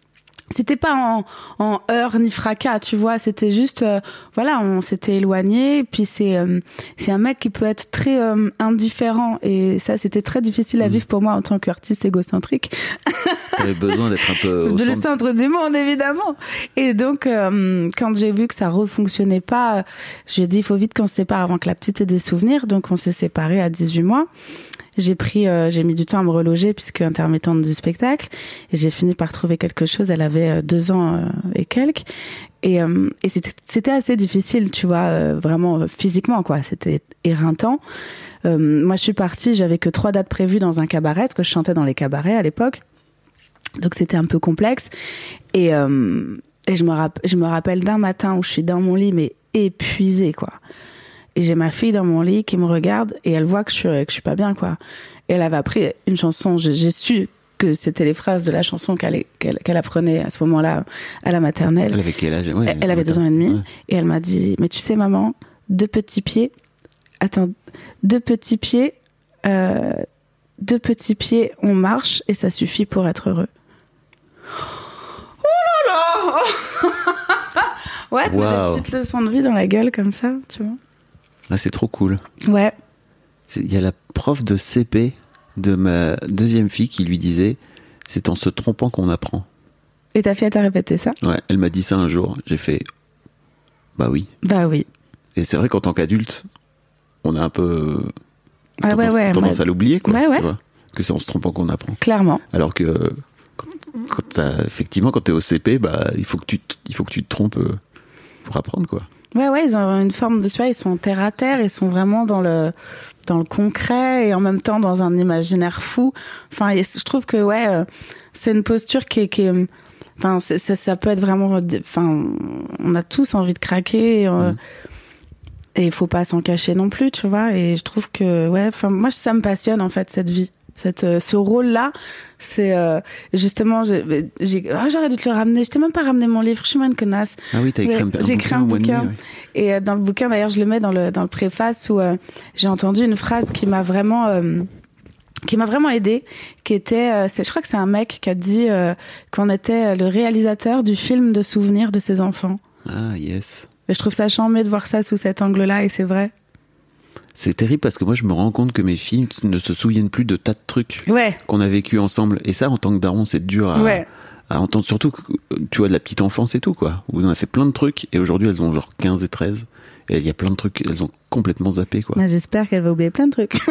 en heurts ni fracas, tu vois, c'était juste on s'était éloigné, puis c'est un mec qui peut être très indifférent et ça c'était très difficile à vivre pour moi en tant qu'artiste égocentrique. T'avais besoin d'être un peu le centre du monde évidemment. Et donc quand j'ai vu que ça refonctionnait pas, j'ai dit il faut vite qu'on se sépare avant que la petite ait des souvenirs, donc on s'est séparés à 18 mois. J'ai mis du temps à me reloger puisque intermittente du spectacle et j'ai fini par trouver quelque chose. Elle avait 2 ans et quelques et c'était assez difficile, tu vois, vraiment physiquement quoi. C'était éreintant. Moi, je suis partie, j'avais que 3 dates prévues dans un cabaret parce que je chantais dans les cabarets à l'époque, donc c'était un peu complexe. Et je me rappelle d'un matin où je suis dans mon lit mais épuisée quoi. Et j'ai ma fille dans mon lit qui me regarde et elle voit que je suis pas bien quoi. Et elle avait appris une chanson, j'ai su que c'était les phrases de la chanson qu'elle apprenait à ce moment-là à la maternelle. Elle avait quel âge? Elle avait 2 ans et demi. Ouais. Et elle m'a dit mais tu sais maman, 2 petits pieds, on marche et ça suffit pour être heureux. Oh là là. Ouais, wow. Une petite leçon de vie dans la gueule comme ça, tu vois. Là, c'est trop cool. Ouais. Il y a la prof de CP de ma deuxième fille qui lui disait « C'est en se trompant qu'on apprend ». Et ta fille, elle t'a répété ça? Ouais, elle m'a dit ça un jour. J'ai fait « Bah oui ». Bah oui. Et c'est vrai qu'en tant qu'adulte, on a un peu tendance à l'oublier, quoi. Ouais, ouais. Tu vois, que c'est en se trompant qu'on apprend. Clairement. Alors que quand t'es au CP, bah, il faut que tu te trompes pour apprendre, quoi. Ouais, ils ont une forme de, tu vois, ils sont terre à terre, ils sont vraiment dans le concret et en même temps dans un imaginaire fou. Enfin, je trouve que c'est une posture qui est enfin, ça peut être vraiment, enfin, on a tous envie de craquer. Et il faut pas s'en cacher non plus, tu vois. Et je trouve que, moi, ça me passionne, en fait, cette vie. Ce rôle-là, c'est justement, j'aurais dû te le ramener. Je t'ai même pas ramené mon livre. Je suis une connasse. Ah oui, t'as écrit j'ai écrit un bouquin. Ouais. Et dans le bouquin, d'ailleurs, je le mets dans le préface où j'ai entendu une phrase qui m'a vraiment aidée, qui était, je crois que c'est un mec qui a dit qu'on était le réalisateur du film de souvenirs de ses enfants. Ah yes. Et je trouve ça charmé de voir ça sous cet angle-là, et c'est vrai. C'est terrible parce que moi je me rends compte que mes filles ne se souviennent plus de tas de trucs qu'on a vécu ensemble. Et ça, en tant que daron, c'est dur à entendre. Surtout, tu vois, de la petite enfance et tout, quoi. Où on a fait plein de trucs et aujourd'hui elles ont genre 15 et 13. Et il y a plein de trucs, elles ont complètement zappé, quoi. Bah, j'espère qu'elle va oublier plein de trucs.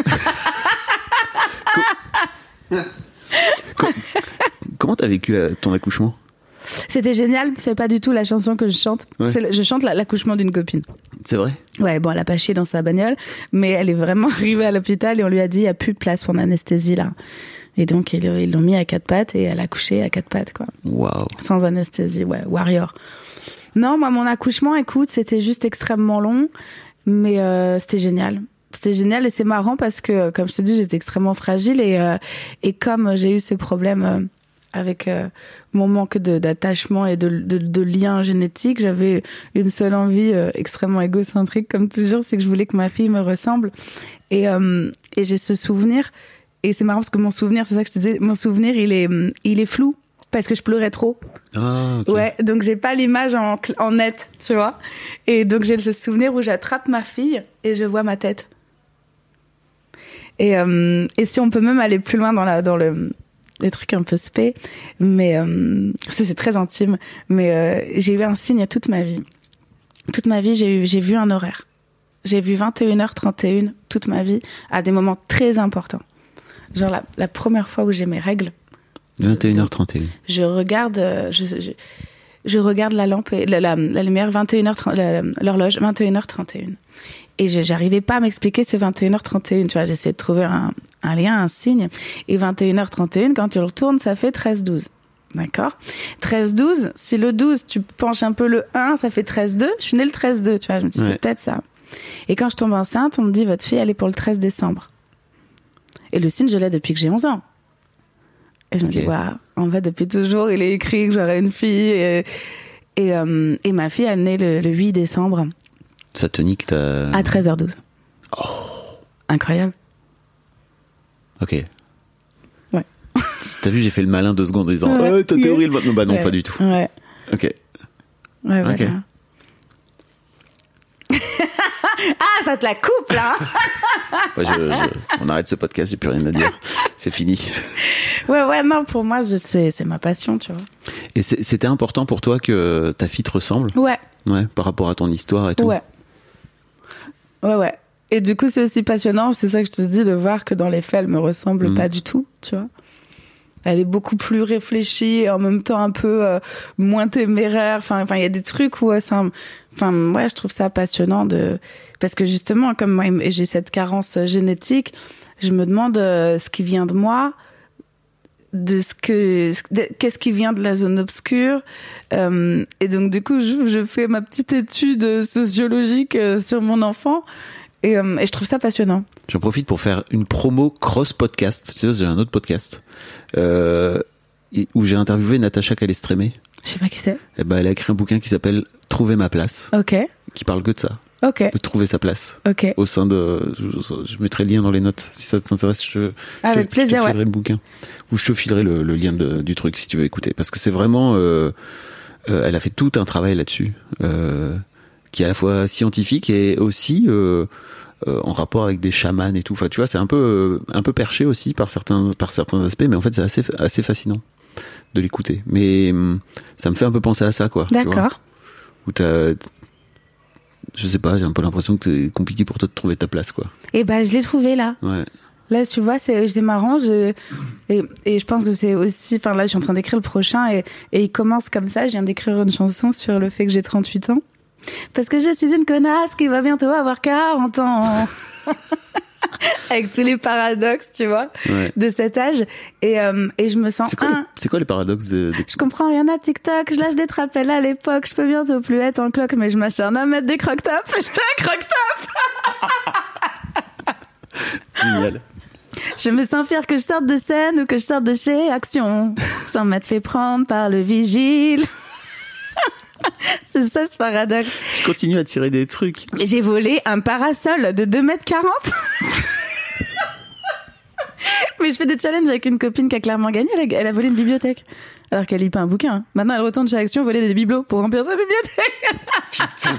Comment t'as vécu ton accouchement ? C'était génial, c'est pas du tout la chanson que je chante. Ouais. Je chante l'accouchement d'une copine. C'est vrai ? Ouais, bon, elle a pas chié dans sa bagnole, mais elle est vraiment arrivée à l'hôpital et on lui a dit, il n'y a plus de place pour l'anesthésie, là. Et donc, ils l'ont mis à 4 pattes et elle a couché à 4 pattes, quoi. Waouh. Sans anesthésie, warrior. Non, moi, mon accouchement, écoute, c'était juste extrêmement long, mais c'était génial. C'était génial et c'est marrant parce que, comme je te dis, j'étais extrêmement fragile et comme j'ai eu ce problème avec mon manque d'attachement et de lien génétique, j'avais une seule envie extrêmement égocentrique, comme toujours, c'est que je voulais que ma fille me ressemble. Et j'ai ce souvenir, et c'est marrant parce que mon souvenir, c'est ça que je te disais, mon souvenir, il est flou parce que je pleurais trop. Ah, ok. Ouais, donc j'ai pas l'image en net, tu vois. Et donc j'ai ce souvenir où j'attrape ma fille et je vois ma tête. Et si on peut même aller plus loin dans les trucs un peu spé, mais ça c'est très intime, mais j'ai eu un signe toute ma vie. Toute ma vie, j'ai vu un horaire. J'ai vu 21h31 toute ma vie à des moments très importants. Genre la première fois où j'ai mes règles. 21h31. Je regarde je regarde la lampe et la lumière 21h30, l'horloge 21h31. Et j'arrivais pas à m'expliquer ce 21h31, tu vois, j'essayais de trouver un lien, un signe. Et 21h31, quand tu le retournes, ça fait 13-12. D'accord ? 13-12, si le 12, tu penches un peu le 1, ça fait 13-2. Je suis née le 13-2, tu vois, je me dis, c'est peut-être ça. Et quand je tombe enceinte, on me dit, votre fille, elle est pour le 13 décembre. Et le signe, je l'ai depuis que j'ai 11 ans. Et je me dis, waouh, en fait, depuis toujours, il est écrit que j'aurai une fille. Et ma fille, elle est née le 8 décembre. Ça te nique ta... À 13h12. Oh. Incroyable. Ok. Ouais. T'as vu, j'ai fait le malin 2 secondes en disant ta théorie, non, bah non, pas du tout. Ouais. Ok. Ouais, ok. voilà. Ah, ça te la coupe, là. On arrête ce podcast, j'ai plus rien à dire. C'est fini. Ouais, non, pour moi, c'est ma passion, tu vois. Et c'était important pour toi que ta fille te ressemble ? Ouais. Ouais, par rapport à ton histoire et tout. Ouais. Et du coup, c'est aussi passionnant, c'est ça que je te dis, de voir que dans les faits, elle me ressemble pas du tout, tu vois. Elle est beaucoup plus réfléchie et en même temps un peu moins téméraire. Enfin, il y a des trucs où je trouve ça passionnant parce que justement, comme moi, j'ai cette carence génétique, je me demande ce qui vient de moi, qu'est-ce qui vient de la zone obscure, et donc du coup, je fais ma petite étude sociologique sur mon enfant. Et je trouve ça passionnant. J'en profite pour faire une promo cross podcast. Tu sais, j'ai un autre podcast où j'ai interviewé Natacha Calestrémé. Je sais pas qui c'est. Et elle a écrit un bouquin qui s'appelle Trouver ma place. Ok. Qui parle que de ça. Ok. De trouver sa place. Ok. Au sein de, je mettrai le lien dans les notes si ça t'intéresse. Avec plaisir. Je te filerai le bouquin. Ou je te filerai le lien du truc si tu veux écouter. Parce que c'est vraiment, elle a fait tout un travail là-dessus. Qui est à la fois scientifique et aussi en rapport avec des chamans et tout. Enfin, tu vois, c'est un peu perché aussi par certains aspects, mais en fait, c'est assez fascinant de l'écouter. Mais ça me fait un peu penser à ça, quoi. D'accord. Où je sais pas, j'ai un peu l'impression que c'est compliqué pour toi de trouver ta place, quoi. Et je l'ai trouvé là. Ouais. Là, tu vois, c'est marrant. Et je pense que c'est aussi. Enfin, là, je suis en train d'écrire le prochain et il commence comme ça. Je viens d'écrire une chanson sur le fait que j'ai 38 ans. Parce que je suis une connasse qui va bientôt avoir 40 ans. avec tous les paradoxes, tu vois, de cet âge. Et je me sens... C'est quoi les paradoxes de... Je comprends rien à TikTok, je lâche des trapelles à l'époque, je peux bientôt plus être en cloque, mais je m'acharne à mettre des croque-tops. Je fais un croque-top. Génial. Je me sens fière que je sorte de scène ou que je sorte de chez Action, sans m'être fait prendre par le vigile. C'est ça ce paradoxe. Tu continues à tirer des trucs. Mais j'ai volé un parasol de 2,40 m. Mais je fais des challenges avec une copine qui a clairement gagné. Elle a volé une bibliothèque. Alors qu'elle lit pas un bouquin. Hein. Maintenant, elle retourne chez Action voler des bibelots pour remplir sa bibliothèque. Putain.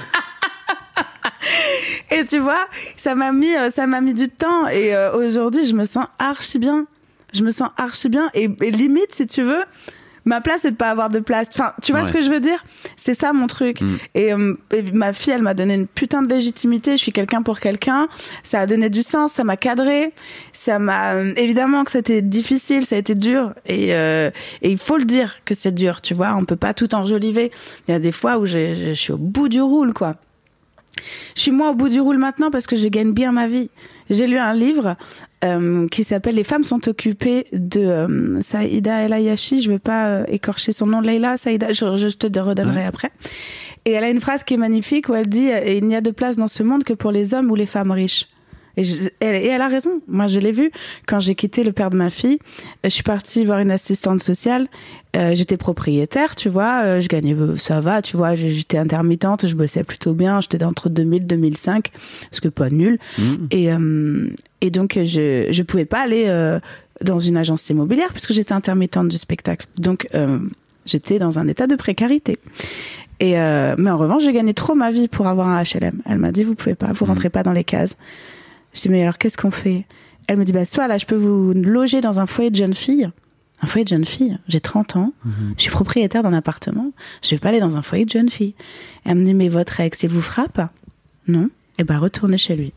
Et tu vois, ça m'a mis du temps. Et aujourd'hui, je me sens archi bien. Et limite, si tu veux, ma place, c'est de pas avoir de place. Enfin, tu vois ce que je veux dire ? C'est ça mon truc. Et ma fille, elle m'a donné une putain de légitimité. Je suis quelqu'un pour quelqu'un. Ça a donné du sens, ça m'a cadré. Ça m'a... évidemment que c'était difficile, ça a été dur. Et il faut le dire que c'est dur, tu vois. On peut pas tout enjoliver. Il y a des fois où je suis au bout du roule, quoi. Je suis moins au bout du roule maintenant parce que je gagne bien ma vie. J'ai lu un livre qui s'appelle « Les femmes sont occupées » de Saïda El Ayachi. Je veux pas écorcher son nom, Leila Saïda. Je te redonnerai après. Et elle a une phrase qui est magnifique où elle dit « Il n'y a de place dans ce monde que pour les hommes ou les femmes riches ». Et elle a raison. Moi, je l'ai vu quand j'ai quitté le père de ma fille. Je suis partie voir une assistante sociale. J'étais propriétaire, tu vois. Je gagnais, ça va, tu vois. J'étais intermittente, je bossais plutôt bien. J'étais entre 2000 et 2005, ce que pas nul. Et donc, je pouvais pas aller dans une agence immobilière puisque j'étais intermittente du spectacle. Donc, j'étais dans un état de précarité. Mais en revanche, j'ai gagné trop ma vie pour avoir un HLM. Elle m'a dit, vous pouvez pas, vous rentrez pas dans les cases. Je dis, mais alors, qu'est-ce qu'on fait? Elle me dit, soit là, je peux vous loger dans un foyer de jeunes filles. Un foyer de jeunes filles. J'ai 30 ans. Je suis propriétaire d'un appartement. Je vais pas aller dans un foyer de jeunes filles. Elle me dit, mais votre ex, il vous frappe? Non. Eh ben, retournez chez lui.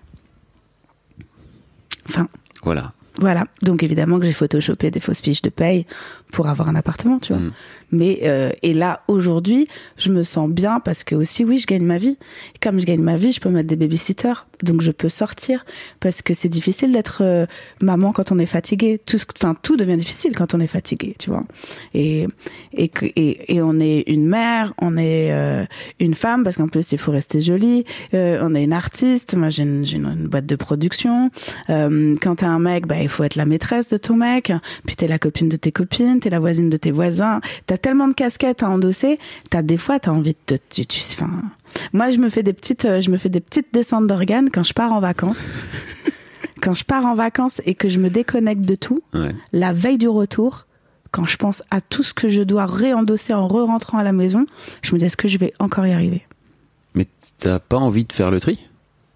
Enfin. Voilà. Donc, évidemment que j'ai photoshopé des fausses fiches de paye pour avoir un appartement, tu vois. Mais, et là, aujourd'hui, je me sens bien parce que aussi, oui, je gagne ma vie. Et comme je gagne ma vie, je peux mettre des babysitters. Donc, je peux sortir parce que c'est difficile d'être maman quand on est fatigué. Tout devient difficile quand on est fatigué, tu vois. Et on est une mère, on est une femme parce qu'en plus, il faut rester jolie. On est une artiste. Moi, j'ai une boîte de production. Quand t'as un mec, il faut être la maîtresse de ton mec. Puis t'es la copine de tes copines, t'es la voisine de tes voisins. T'as tellement de casquettes à endosser. Des fois, t'as envie de moi, je me fais des petites descentes d'organes quand je pars en vacances. Quand je pars en vacances et que je me déconnecte de tout, la veille du retour, quand je pense à tout ce que je dois réendosser en re-rentrant à la maison, je me dis, est-ce que je vais encore y arriver? Mais t'as pas envie de faire le tri?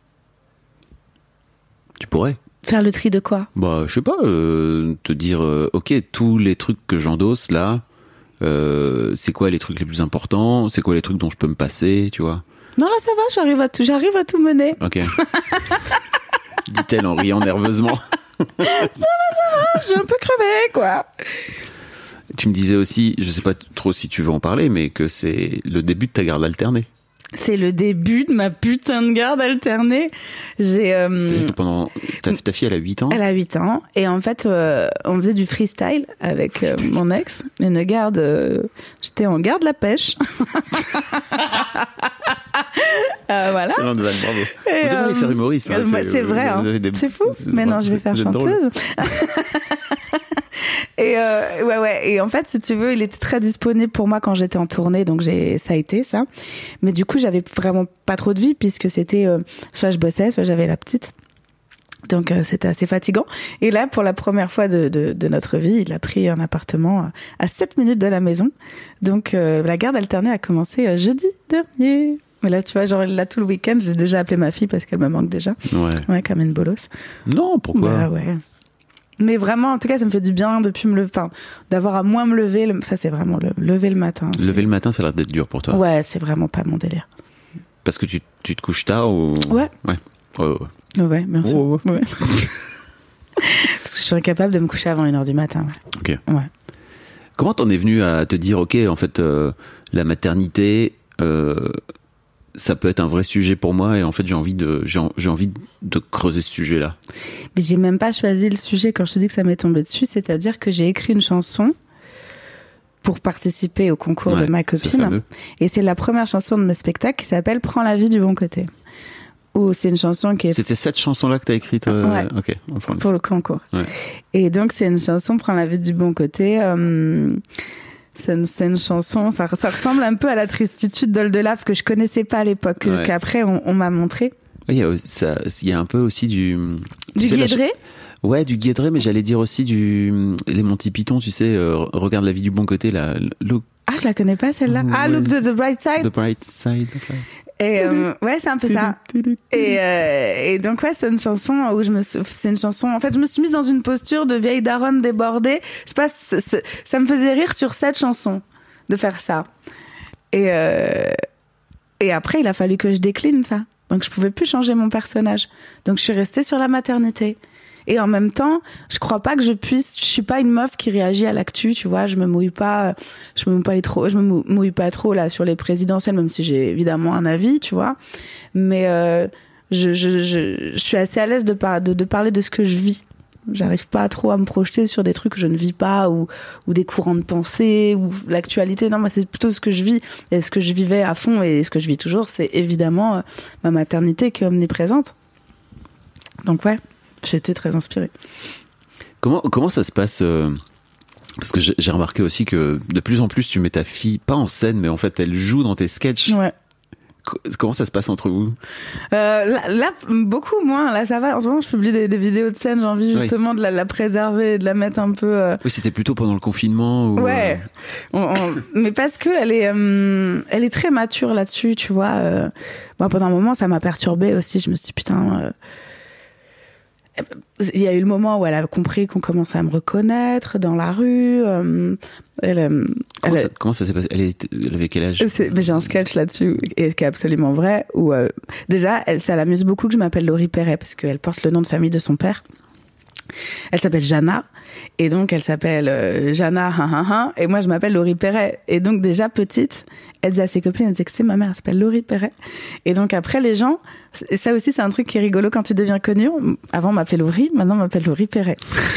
Tu pourrais. Faire le tri de quoi? Je sais pas, te dire, ok, tous les trucs que j'endosse là, c'est quoi les trucs les plus importants? C'est quoi les trucs dont je peux me passer, tu vois? Non, là ça va, j'arrive à tout mener. Ok. Dit-elle en riant nerveusement. Ça va, j'ai un peu crevé, quoi. Tu me disais aussi, je sais pas trop si tu veux en parler, mais que c'est le début de ta garde alternée. C'est le début de ma putain de garde alternée. C'est-à-dire que pendant... Ta fille, elle a 8 ans? Elle a 8 ans. Et en fait, on faisait du freestyle avec mon ex. Une garde... j'étais en garde la pêche. Voilà. C'est l'un de vanne, bravo. Vous devriez faire humoriste. Hein, c'est vrai, hein. C'est fou. Mais non, je vais faire chanteuse. Et ouais. Et en fait, si tu veux, il était très disponible pour moi quand j'étais en tournée, donc ça a été ça. Mais du coup, j'avais vraiment pas trop de vie puisque c'était soit je bossais, soit j'avais la petite. Donc c'était assez fatigant. Et là, pour la première fois de notre vie, il a pris un appartement à 7 minutes de la maison. Donc la garde alternée a commencé jeudi dernier. Mais là, tu vois, genre là tout le week-end, j'ai déjà appelé ma fille parce qu'elle me manque déjà. Ouais, comme une bolosse. Non, pourquoi? Bah ouais. Mais vraiment, en tout cas, ça me fait du bien depuis d'avoir à moins me lever. Ça, c'est vraiment lever le matin. Lever le matin, ça a l'air d'être dur pour toi. Ouais, c'est vraiment pas mon délire. Parce que tu te couches tard ou... Ouais. Ouais, bien sûr. Ouais. Parce que je suis incapable de me coucher avant 1h du matin. Ouais. Ok. Ouais. Comment t'en es venu à te dire, ok, en fait, la maternité, ça peut être un vrai sujet pour moi et en fait j'ai envie de creuser ce sujet-là. Mais j'ai même pas choisi le sujet quand je te dis que ça m'est tombé dessus, c'est-à-dire que j'ai écrit une chanson pour participer au concours de ma copine. Et c'est la première chanson de mes spectacles qui s'appelle Prends la vie du bon côté. Où c'est une chanson qui est... C'était cette chanson-là que t'as écrite ok, pour le concours. Ouais. Et donc c'est une chanson Prends la vie du bon côté. C'est une chanson, ça ressemble un peu à la tristitude d'Oldelaf que je connaissais pas à l'époque, qu'après on m'a montré. Il y a un peu aussi du Guédré. Ouais, du Guédré, mais j'allais dire aussi les Monty Python, tu sais, regarde la vie du bon côté, là. Look. Ah, je la connais pas celle-là. Look to the bright side. The bright side of life. Et ouais, c'est un peu ça. Et donc ouais, c'est une chanson où je me suis mise dans une posture de vieille daronne débordée. Je sais pas, ça me faisait rire sur cette chanson de faire ça. Et après, il a fallu que je décline ça. Donc je pouvais plus changer mon personnage. Donc je suis restée sur la maternité. Et en même temps, je crois pas que je suis pas une meuf qui réagit à l'actu, tu vois, je me mouille pas trop là sur les présidentielles, même si j'ai évidemment un avis, tu vois. Mais je suis assez à l'aise de parler de ce que je vis. J'arrive pas trop à me projeter sur des trucs que je ne vis pas ou des courants de pensée ou l'actualité. Non, moi c'est plutôt ce que je vis et ce que je vivais à fond et ce que je vis toujours, c'est évidemment ma maternité qui est omniprésente. Donc ouais. J'étais très inspirée. Comment ça se passe parce que j'ai remarqué aussi que de plus en plus tu mets ta fille pas en scène mais en fait elle joue dans tes sketchs. Ouais. Comment ça se passe entre vous? Là, beaucoup moins. Là, ça va. En ce moment, je publie des vidéos de scène. J'ai envie justement de la préserver, de la mettre un peu. Oui, c'était plutôt pendant le confinement. Ou... Ouais. Mais parce que elle est très mature là-dessus, tu vois. Moi, pendant un moment, ça m'a perturbée aussi. Je me suis dit, putain. Il y a eu le moment où elle a compris qu'on commençait à me reconnaître dans la rue. Comment ça s'est passé? Elle avait quel âge? Mais j'ai un sketch là-dessus et qui est absolument vrai. Où déjà, ça l'amuse beaucoup que je m'appelle Laurie Perret parce qu'elle porte le nom de famille de son père. Elle s'appelle Jana et donc elle s'appelle Jana et moi je m'appelle Laurie Perret et donc déjà petite elle disait à ses copines, elle disait que c'est ma mère, elle s'appelle Laurie Perret et donc après les gens, et ça aussi c'est un truc qui est rigolo quand tu deviens connu, avant on m'appelait Laurie, maintenant on m'appelle Laurie Perret.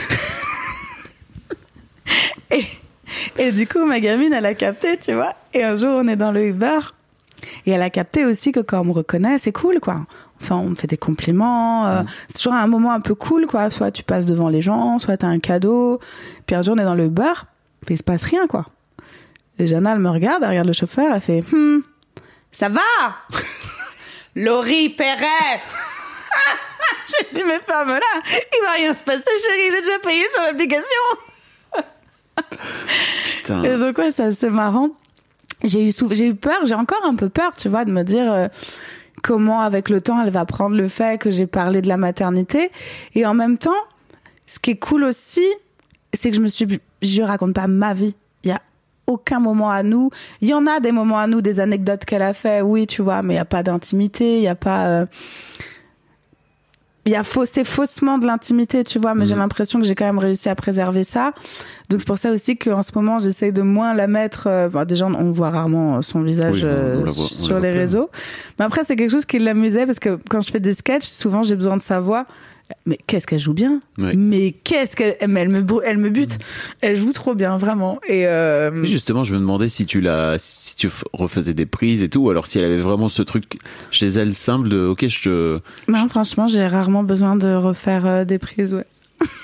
et du coup ma gamine elle a capté, tu vois, et un jour on est dans le Uber et elle a capté aussi que quand on me reconnaît c'est cool quoi. On me fait des compliments, c'est toujours un moment un peu cool quoi, soit tu passes devant les gens, soit t'as un cadeau, puis un jour on est dans le bar, puis il se passe rien quoi. Et Jana elle me regarde, elle regarde le chauffeur, elle fait ça va Laurie Perret. J'ai dit mais ferme-la, il va rien se passer chérie, j'ai déjà payé sur l'application. Putain. Et donc ouais, c'est marrant. J'ai eu peur, j'ai encore un peu peur, tu vois, de me dire comment avec le temps elle va prendre le fait que j'ai parlé de la maternité. Et en même temps, ce qui est cool aussi, c'est que je raconte pas ma vie. Il y a aucun moment à nous. Il y en a des moments à nous, des anecdotes qu'elle a fait, oui, tu vois, mais il y a pas d'intimité, il y a pas... c'est faussement de l'intimité, tu vois, mais j'ai l'impression que j'ai quand même réussi à préserver ça. Donc c'est pour ça aussi qu'en ce moment, j'essaye de moins la mettre... déjà, on voit rarement son visage sur les réseaux. Mais après, c'est quelque chose qui l'amusait, parce que quand je fais des sketchs, souvent, j'ai besoin de sa voix. Mais qu'est-ce qu'elle joue bien. Mais qu'est-ce qu'elle... elle me bute. Elle joue trop bien, vraiment. Et justement, je me demandais si tu refaisais des prises et tout, ou alors si elle avait vraiment ce truc chez elle simple de ok, Non, franchement, j'ai rarement besoin de refaire des prises, ouais.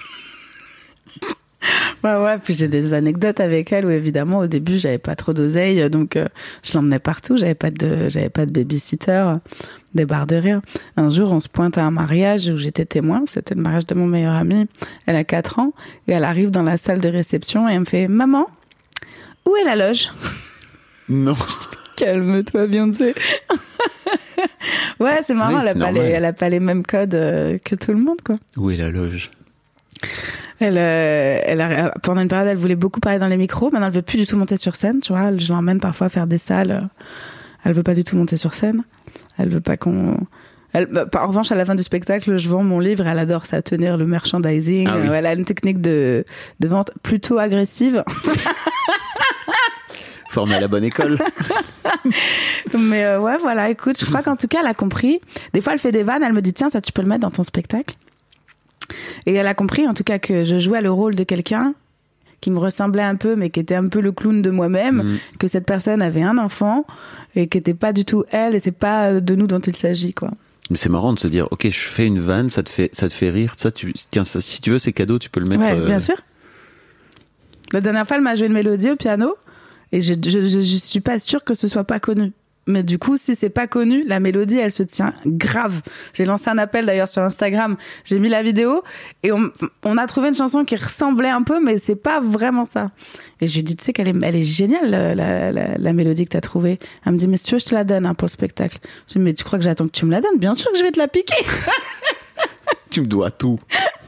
Ouais, puis j'ai des anecdotes avec elle où évidemment au début j'avais pas trop d'oseille, donc je l'emmenais partout, j'avais pas de babysitter, des barres de rire. Un jour on se pointe à un mariage où j'étais témoin, c'était le mariage de mon meilleur ami, elle a 4 ans, et elle arrive dans la salle de réception et elle me fait « Maman, où est la loge ?» Non. Calme-toi Beyoncé. Ouais, c'est marrant, oui, elle a pas les mêmes codes que tout le monde, quoi. Où est la loge? Pendant une période, elle voulait beaucoup parler dans les micros. Maintenant, elle veut plus du tout monter sur scène. Tu vois, je l'emmène parfois faire des salles. Elle veut pas du tout monter sur scène. Elle veut pas qu'on. En revanche, à la fin du spectacle, je vends mon livre. Elle adore ça, tenir le merchandising. Ah oui. Elle a une technique de vente plutôt agressive. Formée à la bonne école. Mais ouais, voilà, écoute, je crois qu'en tout cas, elle a compris. Des fois, elle fait des vannes, elle me dit, tiens, ça, tu peux le mettre dans ton spectacle. Et elle a compris, en tout cas, que je jouais le rôle de quelqu'un qui me ressemblait un peu, mais qui était un peu le clown de moi-même, que cette personne avait un enfant et qui n'était pas du tout elle, et c'est pas de nous dont il s'agit, quoi. Mais c'est marrant de se dire, ok, je fais une vanne, ça te fait rire, tiens, ça, si tu veux, c'est cadeau, tu peux le mettre. Ouais, bien sûr. La dernière fois, elle m'a joué une mélodie au piano, et je suis pas sûre que ce soit pas connu. Mais du coup, si c'est pas connu, la mélodie, elle se tient grave. J'ai lancé un appel d'ailleurs sur Instagram. J'ai mis la vidéo et on a trouvé une chanson qui ressemblait un peu, mais c'est pas vraiment ça. Et je lui ai dit, tu sais qu'elle est géniale, la mélodie que t'as trouvée. Elle me dit, mais si tu veux, je te la donne pour le spectacle. Je lui ai dit, mais tu crois que j'attends que tu me la donnes? Bien sûr que je vais te la piquer. Tu me dois tout.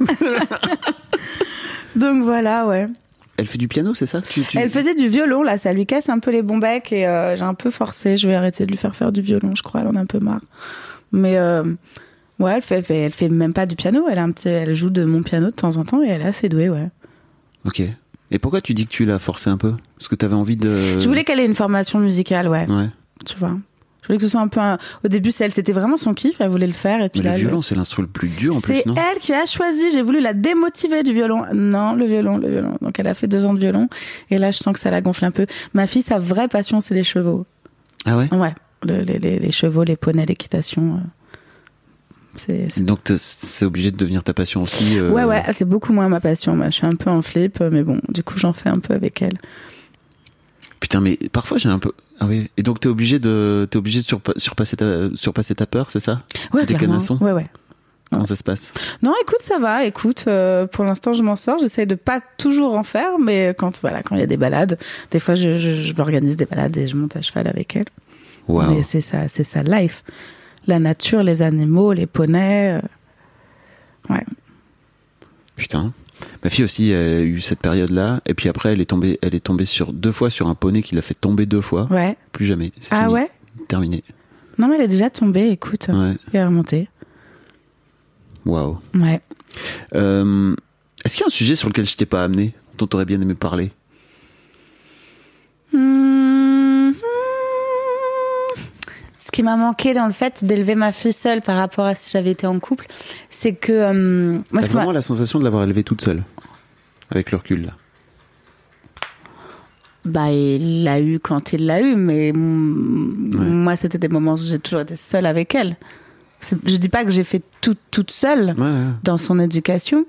Donc voilà, ouais. Elle fait du piano, c'est ça? Elle faisait du violon, là, ça lui casse un peu les bons becs et j'ai un peu forcé. Je vais arrêter de lui faire du violon, je crois, elle en a un peu marre. Mais ouais, elle fait même pas du piano, elle joue de mon piano de temps en temps et elle est assez douée, ouais. Ok. Et pourquoi tu dis que tu l'as forcé un peu? Parce que t'avais envie de... Je voulais qu'elle ait une formation musicale, ouais. Tu vois. Je voulais que ce soit un peu Au début, c'était vraiment son kiff, elle voulait le faire. Et puis mais là, le violon, c'est l'instrument le plus dur en plus, non? C'est elle qui a choisi, j'ai voulu la démotiver du violon. Non, le violon. Donc elle a fait 2 ans de violon, et là je sens que ça la gonfle un peu. Ma fille, sa vraie passion, c'est les chevaux. Ah ouais? Ouais, les chevaux, les poneys, l'équitation. Donc c'est obligé de devenir ta passion aussi. Ouais, c'est beaucoup moins ma passion. Moi, je suis un peu en flip, mais bon, du coup j'en fais un peu avec elle. Putain, mais parfois j'ai un peu... Ah oui. Et donc t'es obligé de surpasser ta peur, c'est ça? Ouais, des clairement. canassons. Ouais. Comment ça se passe? Non, écoute, ça va. Écoute, pour l'instant, je m'en sors. J'essaie de pas toujours en faire, mais quand il y a des balades, des fois, je m'organise des balades et je monte à cheval avec elle. Wow. Mais c'est ça, life. La nature, les animaux, les poneys. Ouais. Putain. Ma fille aussi a eu cette période-là, et puis après elle est tombée 2 fois sur un poney qui l'a fait tomber 2 fois. Ouais. Plus jamais. C'est ah fini. Ouais. Terminé. Non, mais elle est déjà tombée. Écoute, ouais. Elle est remontée. Waouh. Ouais. Est-ce qu'il y a un sujet sur lequel je t'ai pas amené, dont t'aurais bien aimé parler? Ce qui m'a manqué dans le fait d'élever ma fille seule par rapport à si j'avais été en couple, c'est que... T'as vraiment la sensation de l'avoir élevée toute seule, avec le recul, là? Bah, il l'a eu quand il l'a eu, mais moi, c'était des moments où j'ai toujours été seule avec elle. Je dis pas que j'ai fait toute seule dans son éducation.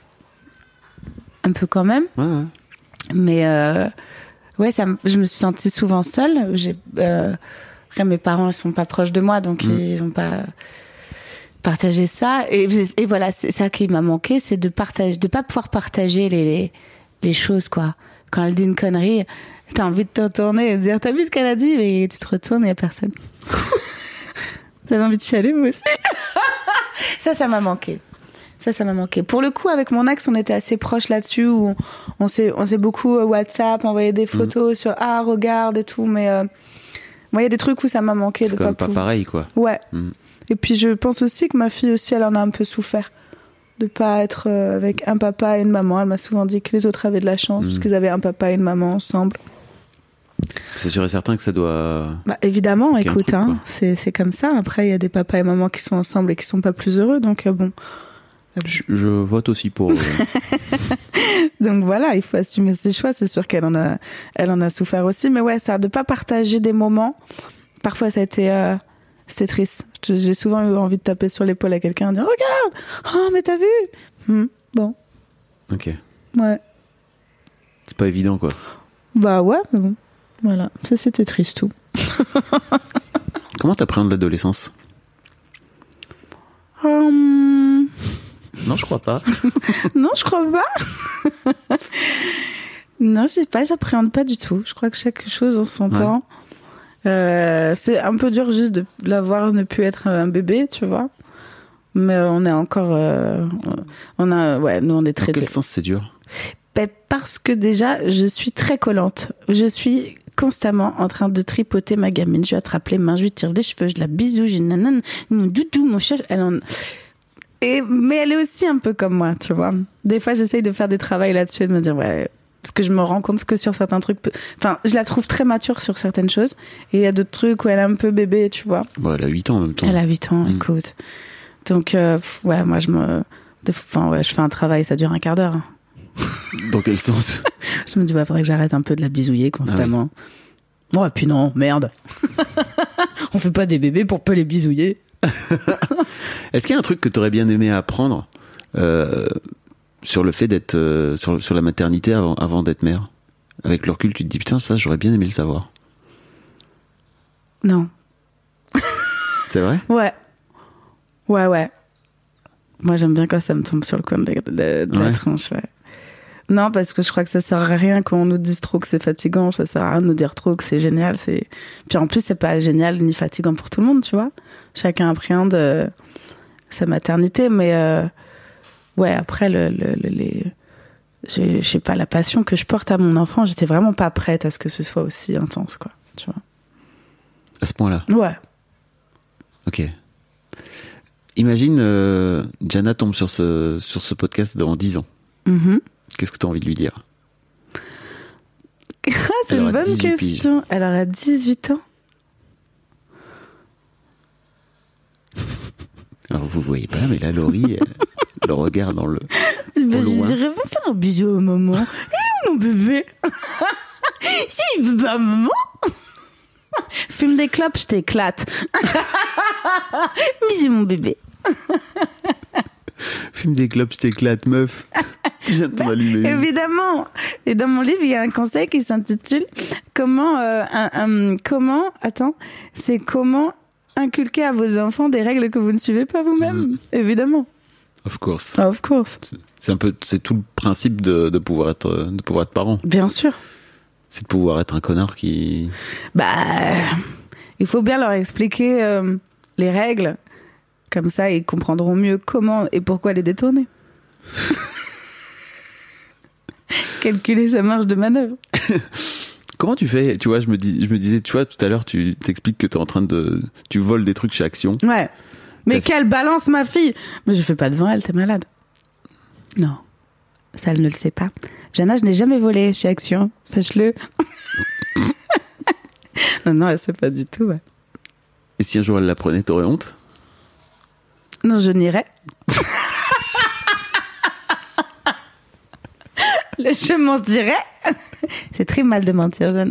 Un peu quand même. Ouais. Mais je me suis sentie souvent seule. Mes parents, ils sont pas proches de moi, donc ils ont pas partagé ça. Et voilà, c'est ça qui m'a manqué, c'est de pas pouvoir partager les choses, quoi. Quand elle dit une connerie, t'as envie de te retourner et de dire, t'as vu ce qu'elle a dit? Mais tu te retournes et y a personne. T'as envie de chialer, moi aussi. Ça m'a manqué. Ça m'a manqué. Pour le coup, avec mon ex, on était assez proches là-dessus, où on s'est beaucoup WhatsApp, envoyé des photos sur regarde et tout, mais moi, il y a des trucs où ça m'a manqué. C'est quand même pas pareil, quoi. Ouais. Et puis, je pense aussi que ma fille aussi, elle en a un peu souffert de pas être avec un papa et une maman. Elle m'a souvent dit que les autres avaient de la chance parce qu'ils avaient un papa et une maman ensemble. C'est sûr et certain que ça doit... Bah, évidemment, écoute, truc, c'est comme ça. Après, il y a des papas et mamans qui sont ensemble et qui sont pas plus heureux, donc bon... Je vote aussi pour... Donc voilà, il faut assumer ses choix. C'est sûr qu'elle en a souffert aussi. Mais ouais, ça, de pas partager des moments, parfois ça a été... c'était triste. J'ai souvent eu envie de taper sur l'épaule à quelqu'un et dire « Regarde! Oh, mais t'as vu ?» Bon. Ok. Ouais. C'est pas évident, quoi. Bah ouais, mais bon. Voilà. Ça, c'était triste, tout. Comment t'appréhendes l'adolescence? Non, je crois pas. Non, je crois pas. Non, je sais pas, j'appréhende pas du tout. Je crois que chaque chose en son temps. C'est un peu dur juste de l'avoir ne plus être un bébé, tu vois. Mais on est encore... nous, on est très... Dans quel sens c'est dur? Parce que déjà, je suis très collante. Je suis constamment en train de tripoter ma gamine. Je lui attrape les mains, je lui tire les cheveux, je la bisou, j'ai nanane, mon doudou, mon chat. Mais elle est aussi un peu comme moi, tu vois. Des fois, j'essaye de faire des travails là-dessus et de me dire, ouais, Parce que je me rends compte que sur certains trucs... Enfin, je la trouve très mature sur certaines choses. Et il y a d'autres trucs où elle est un peu bébé, tu vois. Bon, elle a 8 ans en même temps. Elle a 8 ans, écoute. Donc, ouais, moi, je fais un travail, ça dure un quart d'heure. Dans quel sens? Je me dis, faudrait que j'arrête un peu de la bisouiller constamment. Ah oui. Ouais, puis non, merde. On fait pas des bébés pour pas les bisouiller. Est-ce qu'il y a un truc que tu aurais bien aimé apprendre sur le fait d'être sur la maternité avant d'être mère? Avec le recul, tu te dis putain, ça j'aurais bien aimé le savoir. Non. C'est vrai? Ouais. Moi j'aime bien quand ça me tombe sur le coin de la tranche, ouais. Non, parce que je crois que ça sert à rien quand on nous dise trop que c'est fatigant, ça sert à rien de nous dire trop que c'est génial. Puis en plus, c'est pas génial ni fatigant pour tout le monde, tu vois. Chacun appréhende sa maternité, mais ouais, après, je sais pas, la passion que je porte à mon enfant, j'étais vraiment pas prête à ce que ce soit aussi intense, quoi, tu vois. À ce point-là? Ouais. Ok. Imagine, Jana tombe sur ce podcast dans 10 ans. Mm-hmm. Qu'est-ce que tu as envie de lui dire? C'est une bonne question. Piges. Elle aura 18 ans. Alors vous voyez pas, mais là, Laurie, le regard dans le. Je dirais, va faire un bisou à maman. Et où mon bébé? Si il veut pas maman. Fume des clopes, je t'éclate. Bisous mon bébé. Fume des clopes, je t'éclate, meuf. Tu viens de t'en allumer. Évidemment. Et dans mon livre, il y a un conseil qui s'intitule comment inculquer à vos enfants des règles que vous ne suivez pas vous-même. Évidemment. Of course. Of course. C'est tout le principe de pouvoir être parent. Bien sûr. C'est de pouvoir être un connard qui. Il faut bien leur expliquer les règles. Comme ça, ils comprendront mieux comment et pourquoi les détourner. Calculer sa marge de manœuvre. Comment tu fais? Tu vois, je me disais, tu vois, tout à l'heure, tu t'expliques que tu voles des trucs chez Action. Ouais. Mais quelle balance, ma fille! Mais je fais pas devant elle, t'es malade. Non. Ça, elle ne le sait pas. Jana, je n'ai jamais volé chez Action. Sache-le. Non, elle sait pas du tout, ouais. Et si un jour elle l'apprenait, t'aurais honte? Non, je n'irais. Je mentirais. C'est très mal de mentir, Jana.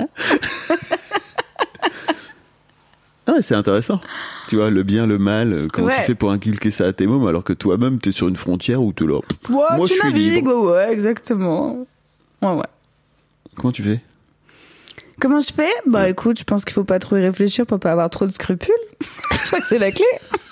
Ah, c'est intéressant. Tu vois, le bien, le mal, comment tu fais pour inculquer ça à tes mômes alors que toi-même, t'es sur une frontière où t'es là. Ouais, moi, je suis libre. Ouais, exactement. Ouais. Comment tu fais? Comment je fais? Écoute, je pense qu'il faut pas trop y réfléchir pour pas avoir trop de scrupules. Je crois que c'est la clé.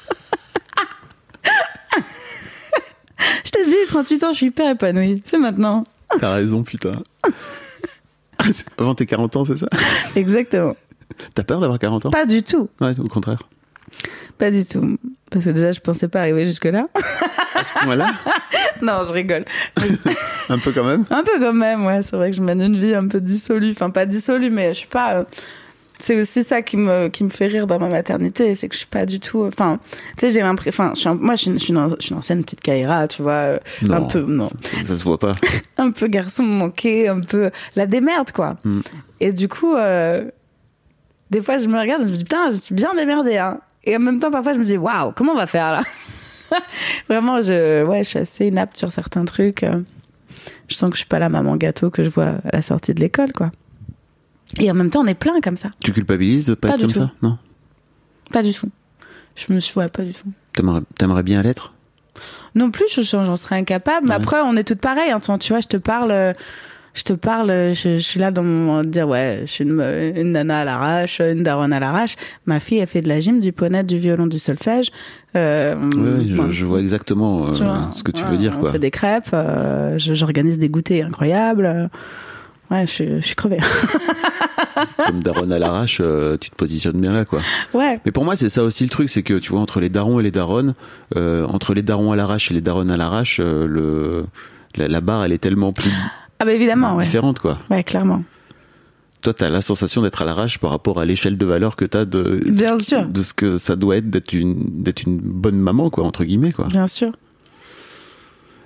Je te dis, 38 ans, je suis hyper épanouie. C'est maintenant. T'as raison, putain. Avant tes 40 ans, c'est ça? Exactement. T'as peur d'avoir 40 ans? Pas du tout. Ouais, au contraire. Pas du tout. Parce que déjà, je pensais pas arriver jusque-là. À ce point-là? Non, je rigole. Un peu quand même? Un peu quand même, ouais. C'est vrai que je mène une vie un peu dissolue. Enfin, pas dissolue, mais je suis pas... C'est aussi ça qui me fait rire dans ma maternité, c'est que je suis pas du tout... Enfin, tu sais, j'ai l'impression... Enfin, moi, je suis une ancienne petite Kaira, tu vois. Non, un peu... Non. Ça se voit pas. Un peu garçon manqué, un peu... La démerde, quoi. Mm. Et du coup, des fois, je me regarde et je me dis, putain, je me suis bien démerdée, hein. Et en même temps, parfois, je me dis, waouh, comment on va faire, là? Vraiment, je suis assez inapte sur certains trucs. Je sens que je suis pas la maman gâteau que je vois à la sortie de l'école, quoi. Et en même temps, on est plein comme ça. Tu culpabilises de pas être comme ça? Non. Pas du tout. Pas du tout. T'aimerais bien l'être? Non plus, j'en serais incapable. Mais après, on est toutes pareilles. Hein. Tu vois, je te parle, je suis là dans mon dire, ouais, je suis une nana à l'arrache, une daronne à l'arrache. Ma fille, elle fait de la gym, du poney, du violon, du solfège. Je vois exactement ce que tu veux dire, quoi. On fait des crêpes, j'organise des goûters incroyables. Ouais, je suis crevée. Comme daronne à l'arrache, tu te positionnes bien là, quoi. Ouais. Mais pour moi, c'est ça aussi le truc, c'est que tu vois, entre les darons et les daronnes, entre les darons à l'arrache et les daronnes à l'arrache, la barre, elle est tellement plus évidemment, différente, quoi. Ouais, clairement. Toi, t'as la sensation d'être à l'arrache par rapport à l'échelle de valeur que t'as de ce que ça doit être d'être une bonne maman, quoi, entre guillemets, quoi. Bien sûr.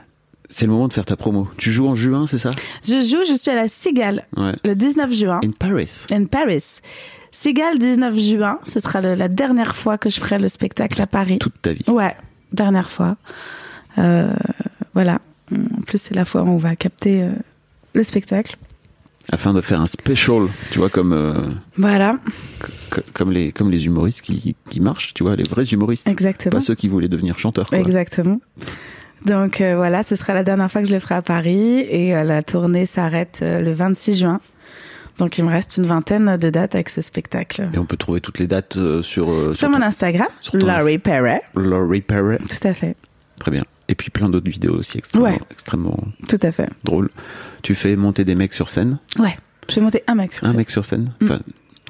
C'est le moment de faire ta promo. Tu joues en juin, c'est ça? Je suis à la Cigale, le 19 juin. In Paris. Cigale, 19 juin. Ce sera la dernière fois que je ferai le spectacle à Paris. Toute ta vie. Ouais, dernière fois. Voilà. En plus, c'est la fois où on va capter le spectacle. Afin de faire un special, tu vois, comme... Voilà. Comme les humoristes qui marchent, tu vois, les vrais humoristes. Exactement. Pas ceux qui voulaient devenir chanteurs, quoi. Exactement. Donc voilà, ce sera la dernière fois que je le ferai à Paris et la tournée s'arrête le 26 juin. Donc il me reste une vingtaine de dates avec ce spectacle. Et on peut trouver toutes les dates sur mon Instagram, Laurie Perret. Laurie Perret. Tout à fait. Très bien. Et puis plein d'autres vidéos aussi extrêmement tout à fait drôles. Tu fais monter des mecs sur scène? Ouais, je fais monter un mec sur scène. Un mec sur scène. Enfin,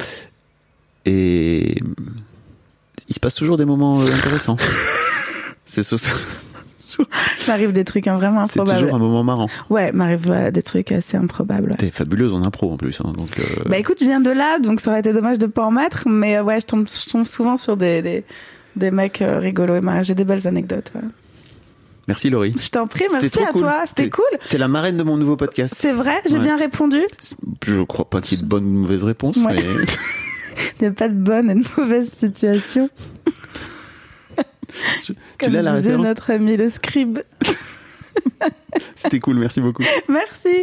et il se passe toujours des moments intéressants. C'est m'arrive des trucs vraiment improbables. C'est toujours un moment marrant. Ouais, m'arrive des trucs assez improbables. Ouais. T'es fabuleuse en impro en plus. Hein, donc, Bah écoute, je viens de là, donc ça aurait été dommage de pas en mettre, mais ouais, je tombe souvent sur des mecs rigolos et j'ai des belles anecdotes. Ouais. Merci Laurie. Je t'en prie, merci à toi. C'était cool. T'es la marraine de mon nouveau podcast. C'est vrai, j'ai bien répondu. Je crois pas qu'il y ait de bonnes ou de mauvaises réponses, mais... Il n'y a pas de bonne et de mauvaise situation. Comme tu l'as la disait référence notre ami le scribe. C'était cool, merci beaucoup. Merci.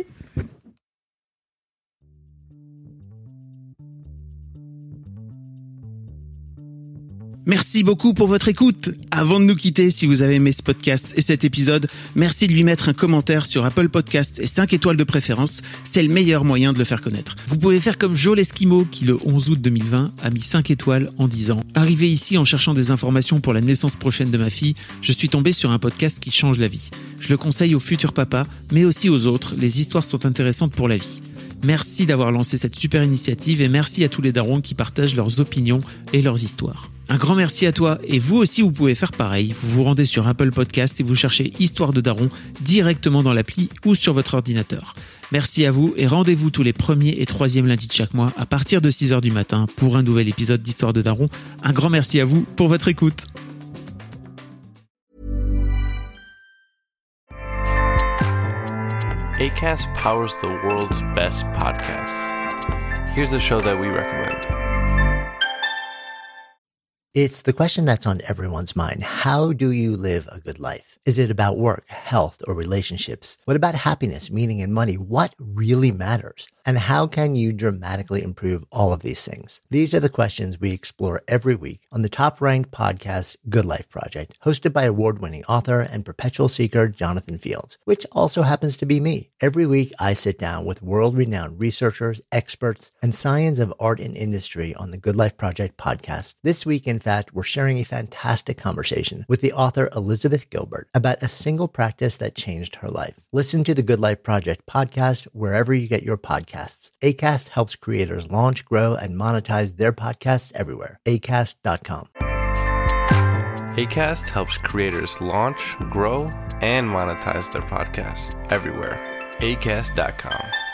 Merci beaucoup pour votre écoute. Avant de nous quitter, si vous avez aimé ce podcast et cet épisode, merci de lui mettre un commentaire sur Apple Podcasts et 5 étoiles de préférence. C'est le meilleur moyen de le faire connaître. Vous pouvez faire comme Joe l'Esquimau qui, le 11 août 2020, a mis 5 étoiles en disant « Arrivé ici en cherchant des informations pour la naissance prochaine de ma fille, je suis tombé sur un podcast qui change la vie. Je le conseille aux futurs papas, mais aussi aux autres. Les histoires sont intéressantes pour la vie. » Merci d'avoir lancé cette super initiative et merci à tous les darons qui partagent leurs opinions et leurs histoires. Un grand merci à toi et vous aussi vous pouvez faire pareil. Vous vous rendez sur Apple Podcast et vous cherchez Histoire de Daron directement dans l'appli ou sur votre ordinateur. Merci à vous et rendez-vous tous les 1er et 3e lundis de chaque mois à partir de 6h du matin pour un nouvel épisode d'Histoire de Daron. Un grand merci à vous pour votre écoute. Acast powers the world's best podcasts. Here's a show that we recommend. It's the question that's on everyone's mind. How do you live a good life? Is it about work, health, or relationships? What about happiness, meaning, and money? What really matters? And how can you dramatically improve all of these things? These are the questions we explore every week on the top-ranked podcast, Good Life Project, hosted by award-winning author and perpetual seeker Jonathan Fields, which also happens to be me. Every week, I sit down with world-renowned researchers, experts, and science of art and industry on the Good Life Project podcast. This week, in fact, we're sharing a fantastic conversation with the author Elizabeth Gilbert about a single practice that changed her life. Listen to the Good Life Project podcast wherever you get your podcasts. Acast helps creators launch, grow, and monetize their podcasts everywhere. Acast.com. Acast helps creators launch, grow, and monetize their podcasts everywhere. Acast.com.